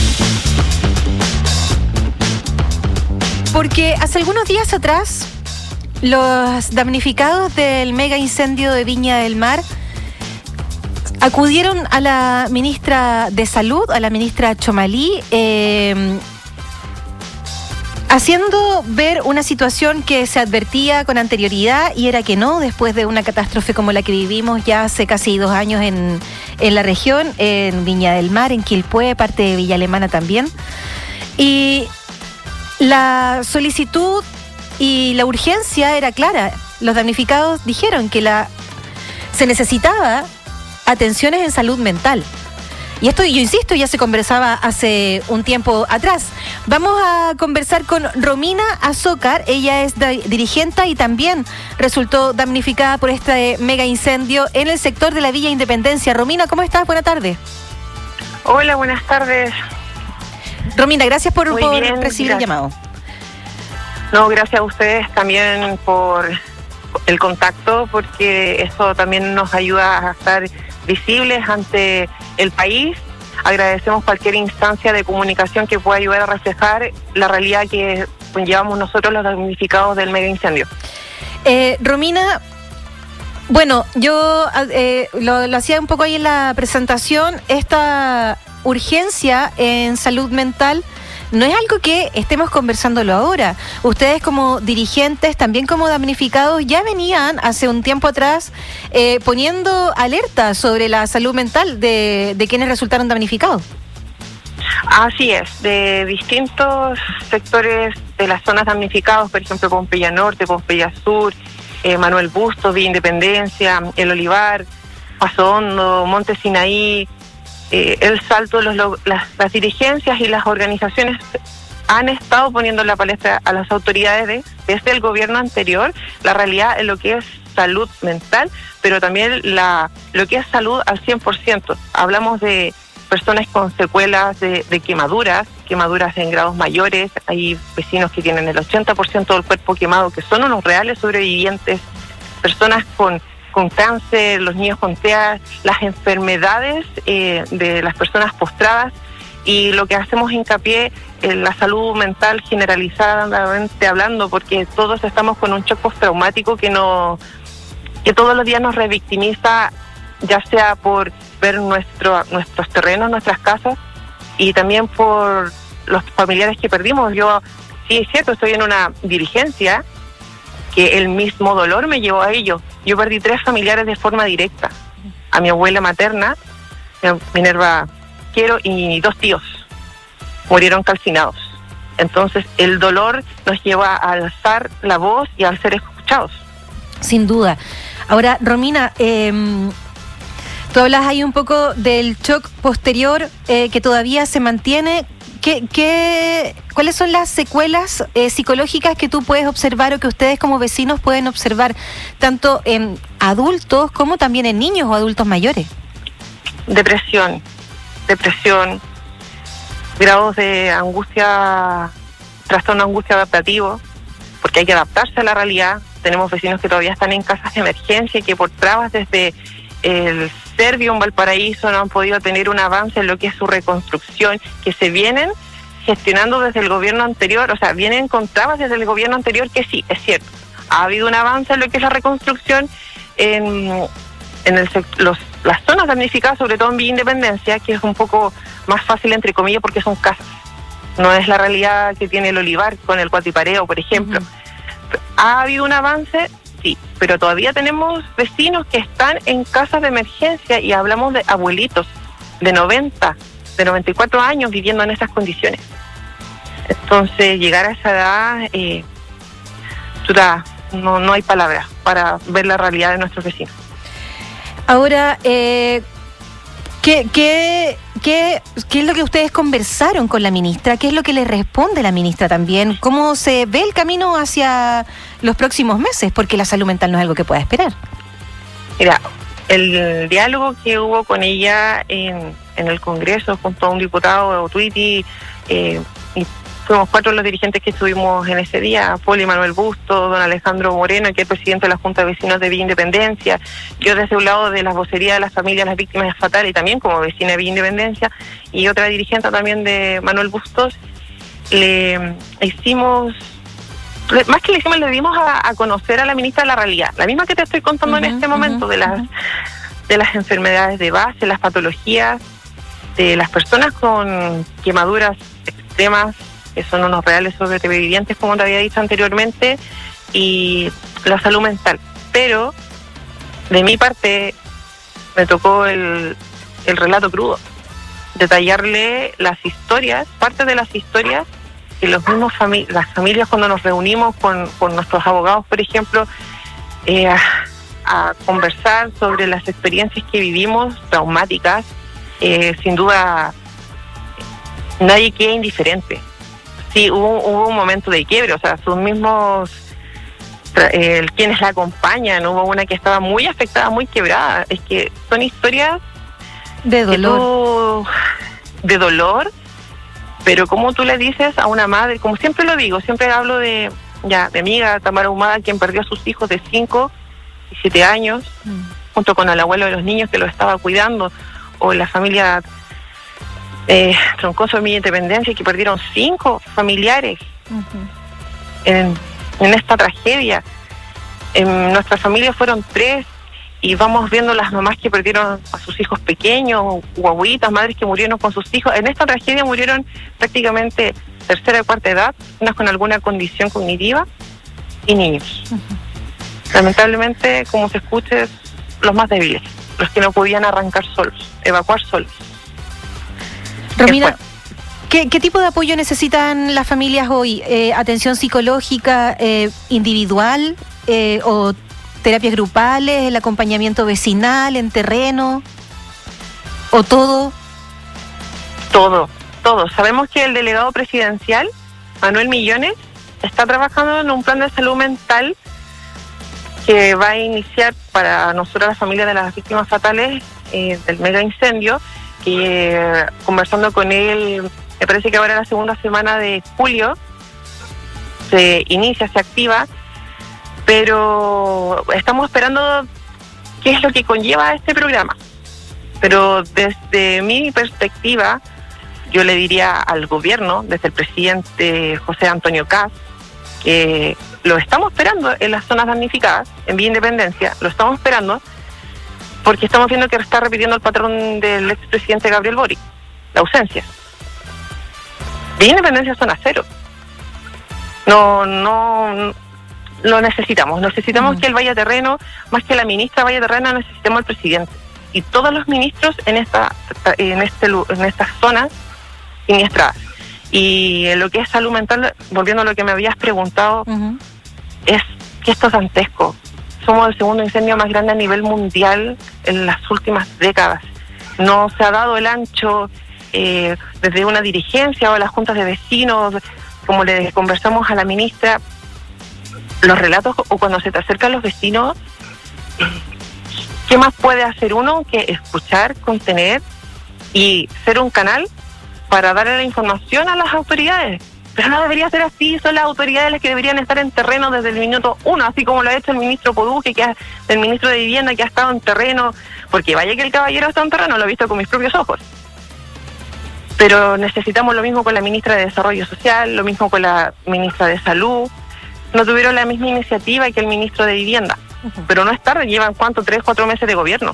Porque hace algunos días atrás, los damnificados del mega incendio de Viña del Mar acudieron a la ministra de Salud, a la ministra Chomalí, haciendo ver una situación que se advertía con anterioridad y era que no, después de una catástrofe como la que vivimos ya hace casi 2 años en la región, en Viña del Mar, en Quilpué, parte de Villa Alemana también. Y la solicitud y la urgencia era clara. Los damnificados dijeron que se necesitaba atenciones en salud mental. Y esto, yo insisto, ya se conversaba hace un tiempo atrás. Vamos a conversar con Romina Azócar. Ella es dirigente y también resultó damnificada por este mega incendio en el sector de la Villa Independencia. Romina, ¿cómo estás? Buenas tardes. Hola, buenas tardes. Romina, gracias por recibir gracias. el llamado. No, gracias a ustedes también por el contacto, porque eso también nos ayuda a estar visibles ante el país. Agradecemos cualquier instancia de comunicación que pueda ayudar a reflejar la realidad que llevamos nosotros los damnificados del mega incendio. Romina, bueno, yo lo hacía un poco ahí en la presentación. Esta urgencia en salud mental no es algo que estemos conversándolo ahora. Ustedes como dirigentes, también como damnificados, ya venían hace un tiempo atrás poniendo alerta sobre la salud mental de quienes resultaron damnificados. Así es, de distintos sectores de las zonas damnificadas, por ejemplo, Pompeya Norte, Pompeya Sur, Manuel Bustos, Villa Independencia, El Olivar, Paso Hondo, Monte Sinaí, El Salto, las dirigencias y las organizaciones han estado poniendo en la palestra a las autoridades desde el gobierno anterior la realidad en lo que es salud mental, pero también lo que es salud al 100%. Hablamos de personas con secuelas de quemaduras en grados mayores. Hay vecinos que tienen el 80% del cuerpo quemado, que son unos reales sobrevivientes, personas con cáncer, los niños con TEA, las enfermedades de las personas postradas, y lo que hacemos hincapié en la salud mental generalizadamente hablando, porque todos estamos con un shock postraumático que todos los días nos revictimiza, ya sea por ver nuestros terrenos, nuestras casas, y también por los familiares que perdimos. Yo, sí es cierto, estoy en una dirigencia que el mismo dolor me llevó a ello. Yo perdí 3 familiares de forma directa. A mi abuela materna, Minerva Quiero, y 2 tíos. Murieron calcinados. Entonces, el dolor nos lleva a alzar la voz y a ser escuchados. Sin duda. Ahora, Romina, tú hablas ahí un poco del shock posterior que todavía se mantiene. ¿Cuáles son las secuelas psicológicas que tú puedes observar o que ustedes como vecinos pueden observar, tanto en adultos como también en niños o adultos mayores? Depresión, grados de angustia, trastorno de angustia adaptativo, porque hay que adaptarse a la realidad. Tenemos vecinos que todavía están en casas de emergencia y que por trabas desde el Servio en Valparaíso no han podido tener un avance en lo que es su reconstrucción, que se vienen gestionando desde el gobierno anterior. O sea, vienen con trabas desde el gobierno anterior, que sí, es cierto, ha habido un avance en lo que es la reconstrucción en las zonas damnificadas, sobre todo en Villa Independencia, que es un poco más fácil entre comillas porque son casas, no es la realidad que tiene El Olivar con el Cuatipareo, por ejemplo. ¿Ha habido un avance? Sí, pero todavía tenemos vecinos que están en casas de emergencia, y hablamos de abuelitos de 90, de 94 años viviendo en esas condiciones. Entonces, llegar a esa edad, no hay palabras para ver la realidad de nuestros vecinos. Ahora, ¿qué ¿qué es lo que ustedes conversaron con la ministra? ¿Qué es lo que les responde la ministra también? ¿Cómo se ve el camino hacia los próximos meses? Porque la salud mental no es algo que pueda esperar. Mira, el diálogo que hubo con ella en el Congreso junto a un diputado, Tweety, y fuimos 4 los dirigentes que estuvimos en ese día: Poli Manuel Busto, don Alejandro Moreno, que es presidente de la Junta de Vecinos de Villa Independencia, yo desde un lado de la vocería de las familias de las víctimas fatales y también como vecina de Villa Independencia, y otra dirigente también de Manuel Bustos. Le hicimos, más que le hicimos, le dimos a conocer a la ministra la realidad, la misma que te estoy contando en este momento, de las enfermedades de base, las patologías, de las personas con quemaduras extremas, que son unos reales sobrevivientes, como te había dicho anteriormente, y la salud mental. Pero, de mi parte, me tocó el relato crudo, detallarle las historias, parte de las historias, que los mismos las familias, cuando nos reunimos con nuestros abogados, por ejemplo, a conversar sobre las experiencias que vivimos, traumáticas, sin duda, nadie queda indiferente. Sí, hubo un momento de quiebre, o sea, sus mismos, quienes la acompañan, hubo una que estaba muy afectada, muy quebrada. Es que son historias de dolor. De dolor, pero como tú le dices a una madre, como siempre lo digo, siempre hablo de mi amiga Tamara Humada, quien perdió a sus hijos de 5 y 7 años, junto con el abuelo de los niños que lo estaba cuidando, o la familia Troncoso de Villa Independencia, que perdieron 5 familiares en esta tragedia. En nuestra familia fueron 3, y vamos viendo las mamás que perdieron a sus hijos pequeños, guaguitas, madres que murieron con sus hijos. En esta tragedia murieron prácticamente tercera y cuarta edad, unas con alguna condición cognitiva, y niños. Lamentablemente, como se escucha, los más débiles, los que no podían arrancar solos, evacuar solos. Romina, ¿qué tipo de apoyo necesitan las familias hoy? ¿Atención psicológica individual o terapias grupales, el acompañamiento vecinal en terreno o todo? Todo. Sabemos que el delegado presidencial, Manuel Millones, está trabajando en un plan de salud mental que va a iniciar para nosotros, las familias de las víctimas fatales del mega incendio, que conversando con él, me parece que ahora la segunda semana de julio se inicia, se activa, pero estamos esperando qué es lo que conlleva este programa. Pero desde mi perspectiva, yo le diría al gobierno, desde el presidente José Antonio Kast, que lo estamos esperando en las zonas damnificadas, en Villa Independencia, lo estamos esperando, porque estamos viendo que está repitiendo el patrón del expresidente Gabriel Boric, la ausencia. Villa Independencia zona cero. No lo necesitamos que él vaya a terreno, más que la ministra vaya a terreno, necesitamos al presidente. Y todos los ministros en estas zonas siniestradas. Y en lo que es salud mental, volviendo a lo que me habías preguntado, es que esto es dantesco. Somos el segundo incendio más grande a nivel mundial en las últimas décadas. No se ha dado el ancho desde una dirigencia o las juntas de vecinos, como le conversamos a la ministra, los relatos o cuando se te acercan los vecinos, ¿qué más puede hacer uno que escuchar, contener y ser un canal para darle la información a las autoridades? Pero no debería ser así, son las autoridades las que deberían estar en terreno desde el minuto 1, así como lo ha hecho el ministro Poduque, el ministro de Vivienda, que ha estado en terreno, porque vaya que el caballero está en terreno, lo he visto con mis propios ojos. Pero necesitamos lo mismo con la ministra de Desarrollo Social, lo mismo con la ministra de Salud. No tuvieron la misma iniciativa que el ministro de Vivienda, pero no es tarde, llevan ¿cuánto? 3-4 meses de gobierno.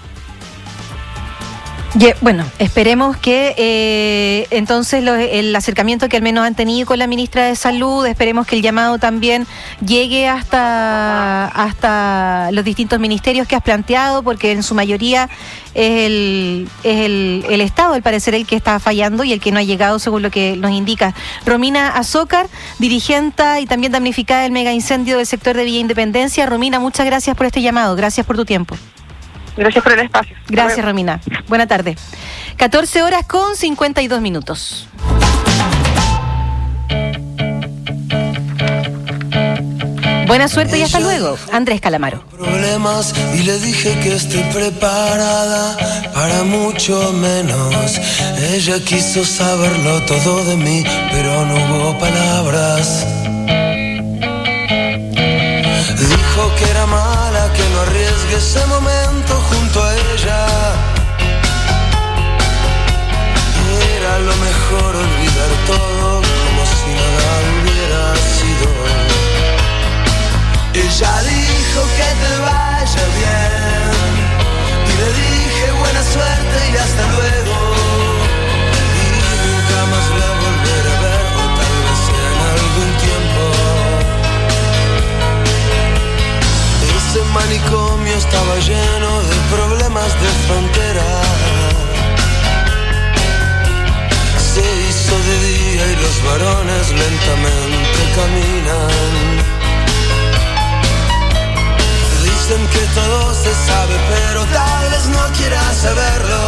Bueno, esperemos que entonces el acercamiento que al menos han tenido con la ministra de Salud, esperemos que el llamado también llegue hasta los distintos ministerios que has planteado, porque en su mayoría es el Estado, al parecer, el que está fallando y el que no ha llegado, según lo que nos indica. Romina Azócar, dirigente y también damnificada del mega incendio del sector de Villa Independencia. Romina, muchas gracias por este llamado, gracias por tu tiempo. Gracias por el espacio. Gracias, Romina. Buena tarde. 14 horas con 52 minutos. Buena suerte y hasta luego, Andrés Calamaro. Problemas y le dije que estoy preparada para mucho menos. Ella quiso saberlo todo de mí, pero no hubo palabras. Dijo que era mala, que no arriesgue ese momento junto a ella. Era lo mejor olvidar todo como si nada hubiera sido. Ella dijo que te vaya bien y le dije buena suerte y hasta luego. Y nunca más la volveré a ver, o tal vez en algún tiempo. Ese manicomio estaba lleno de problemas de frontera. Se hizo de día y los varones lentamente caminan. Dicen que todo se sabe, pero tal vez no quieras saberlo.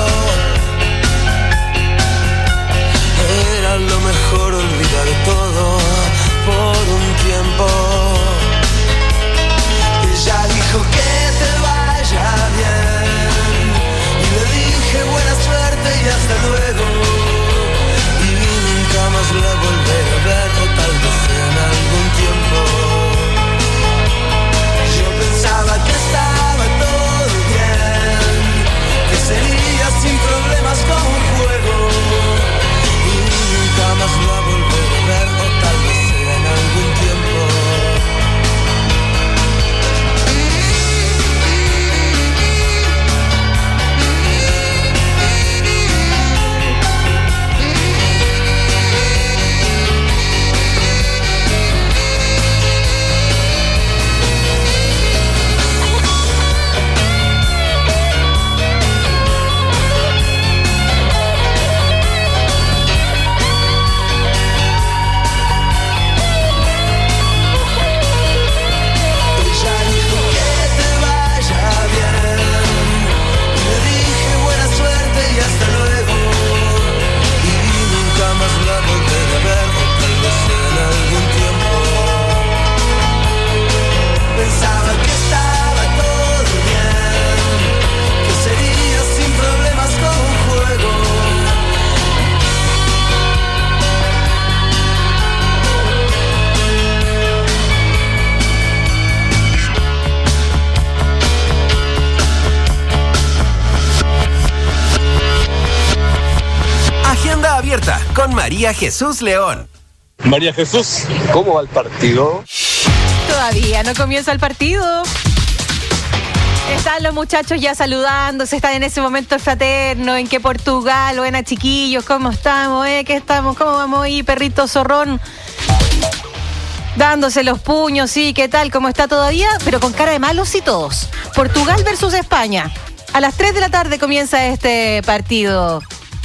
Era lo mejor olvidar todo por un tiempo. Ella dijo que te vaya bien y le dije buena suerte y hasta luego. Y nunca más la volveré a ver, o tal vez en algún tiempo. Pensaba que estaba todo bien, que sería sin problemas como un juego. Y nunca más la volveré a ver, o tal vez sea en algún tiempo. Abierta con María Jesús León. María Jesús, ¿cómo va el partido? Todavía no comienza el partido. Están los muchachos ya saludándose, están en ese momento fraterno en que Portugal, buena chiquillos, ¿cómo estamos? ¿Qué estamos? ¿Cómo vamos ahí, perrito zorrón? Dándose los puños, sí, ¿qué tal? ¿Cómo está todavía? Pero con cara de malos y todos. Portugal versus España. A las 3 de la tarde comienza este partido.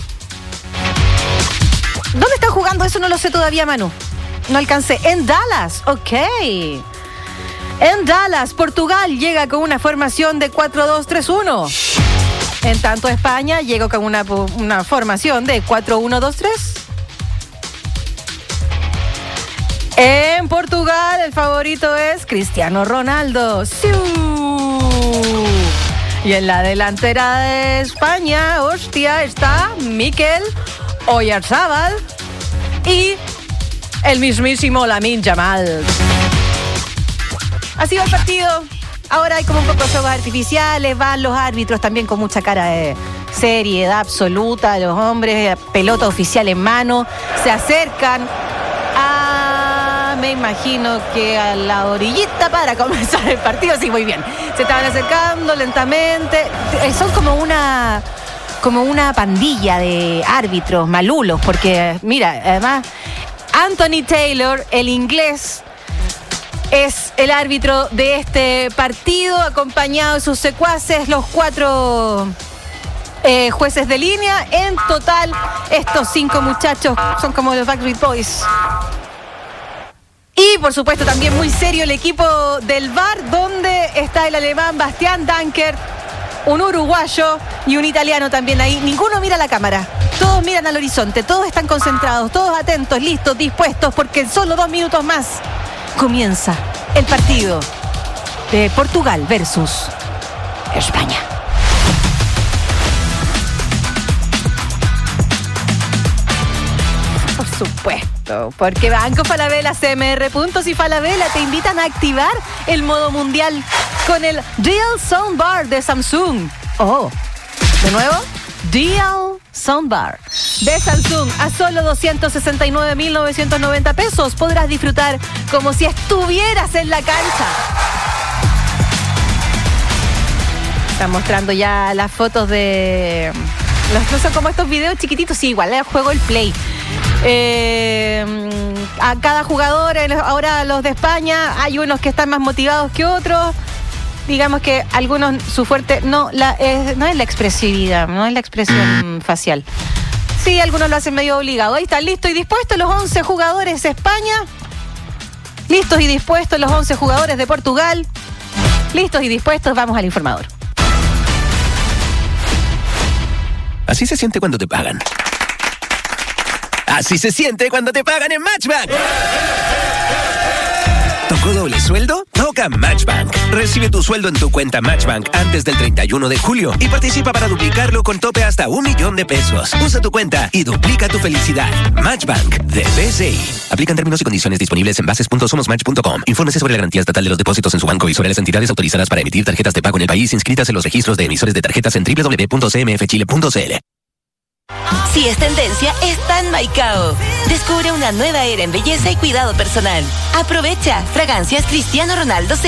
¿Dónde están jugando? Eso no lo sé todavía, Manu. No alcancé. En Dallas, ok. En Dallas, Portugal llega con una formación de 4-2-3-1. En tanto, España llega con una formación de 4-1-2-3. En Portugal, el favorito es Cristiano Ronaldo. ¡Siu! Y en la delantera de España, hostia, está Mikel Oyarzabal y el mismísimo Lamine Yamal. Así va el partido. Ahora hay como un poco de fuegos artificiales, van los árbitros también con mucha cara de seriedad absoluta, los hombres, pelota oficial en mano, se acercan a, me imagino que a la orillita para comenzar el partido. Sí, muy bien. Se estaban acercando lentamente. Son como una pandilla de árbitros malulos, porque mira, además Anthony Taylor, el inglés, es el árbitro de este partido, acompañado de sus secuaces, los 4 jueces de línea. En total, estos 5 muchachos son como los Backstreet Boys. Y por supuesto también muy serio el equipo del VAR, donde está el alemán Bastian Danker, un uruguayo y un italiano también ahí. Ninguno mira la cámara. Todos miran al horizonte, todos están concentrados, todos atentos, listos, dispuestos, porque en solo 2 minutos más comienza el partido de Portugal versus España. Por supuesto, porque Banco Falabella, CMR Puntos y Falabella te invitan a activar el modo mundial con el Dual Soundbar de Samsung. Oh, de nuevo, Dual Soundbar de Samsung a solo 269.990 pesos. Podrás disfrutar como si estuvieras en la cancha. Están mostrando ya las fotos de... No son como estos videos chiquititos, sí, igual, juego el Play. A cada jugador, ahora los de España, hay unos que están más motivados que otros. Digamos que algunos, su fuerte no es la expresividad, no es la expresión facial. Sí, algunos lo hacen medio obligado. Ahí están listos y dispuestos los 11 jugadores de España. Listos y dispuestos los 11 jugadores de Portugal. Listos y dispuestos, vamos al informador. Así se siente cuando te pagan. Así se siente cuando te pagan en Matchbank. ¿Tocó doble sueldo? Toca Matchbank. Recibe tu sueldo en tu cuenta Matchbank antes del 31 de julio y participa para duplicarlo con tope hasta 1 millón de pesos. Usa tu cuenta y duplica tu felicidad. Matchbank de BCI. Aplican términos y condiciones disponibles en bases.somosmatch.com. Infórmese sobre la garantía estatal de los depósitos en su banco y sobre las entidades autorizadas para emitir tarjetas de pago en el país inscritas en los registros de emisores de tarjetas en www.cmfchile.cl. Si es tendencia, está en Maicao. Descubre una nueva era en belleza y cuidado personal. Aprovecha fragancias Cristiano Ronaldo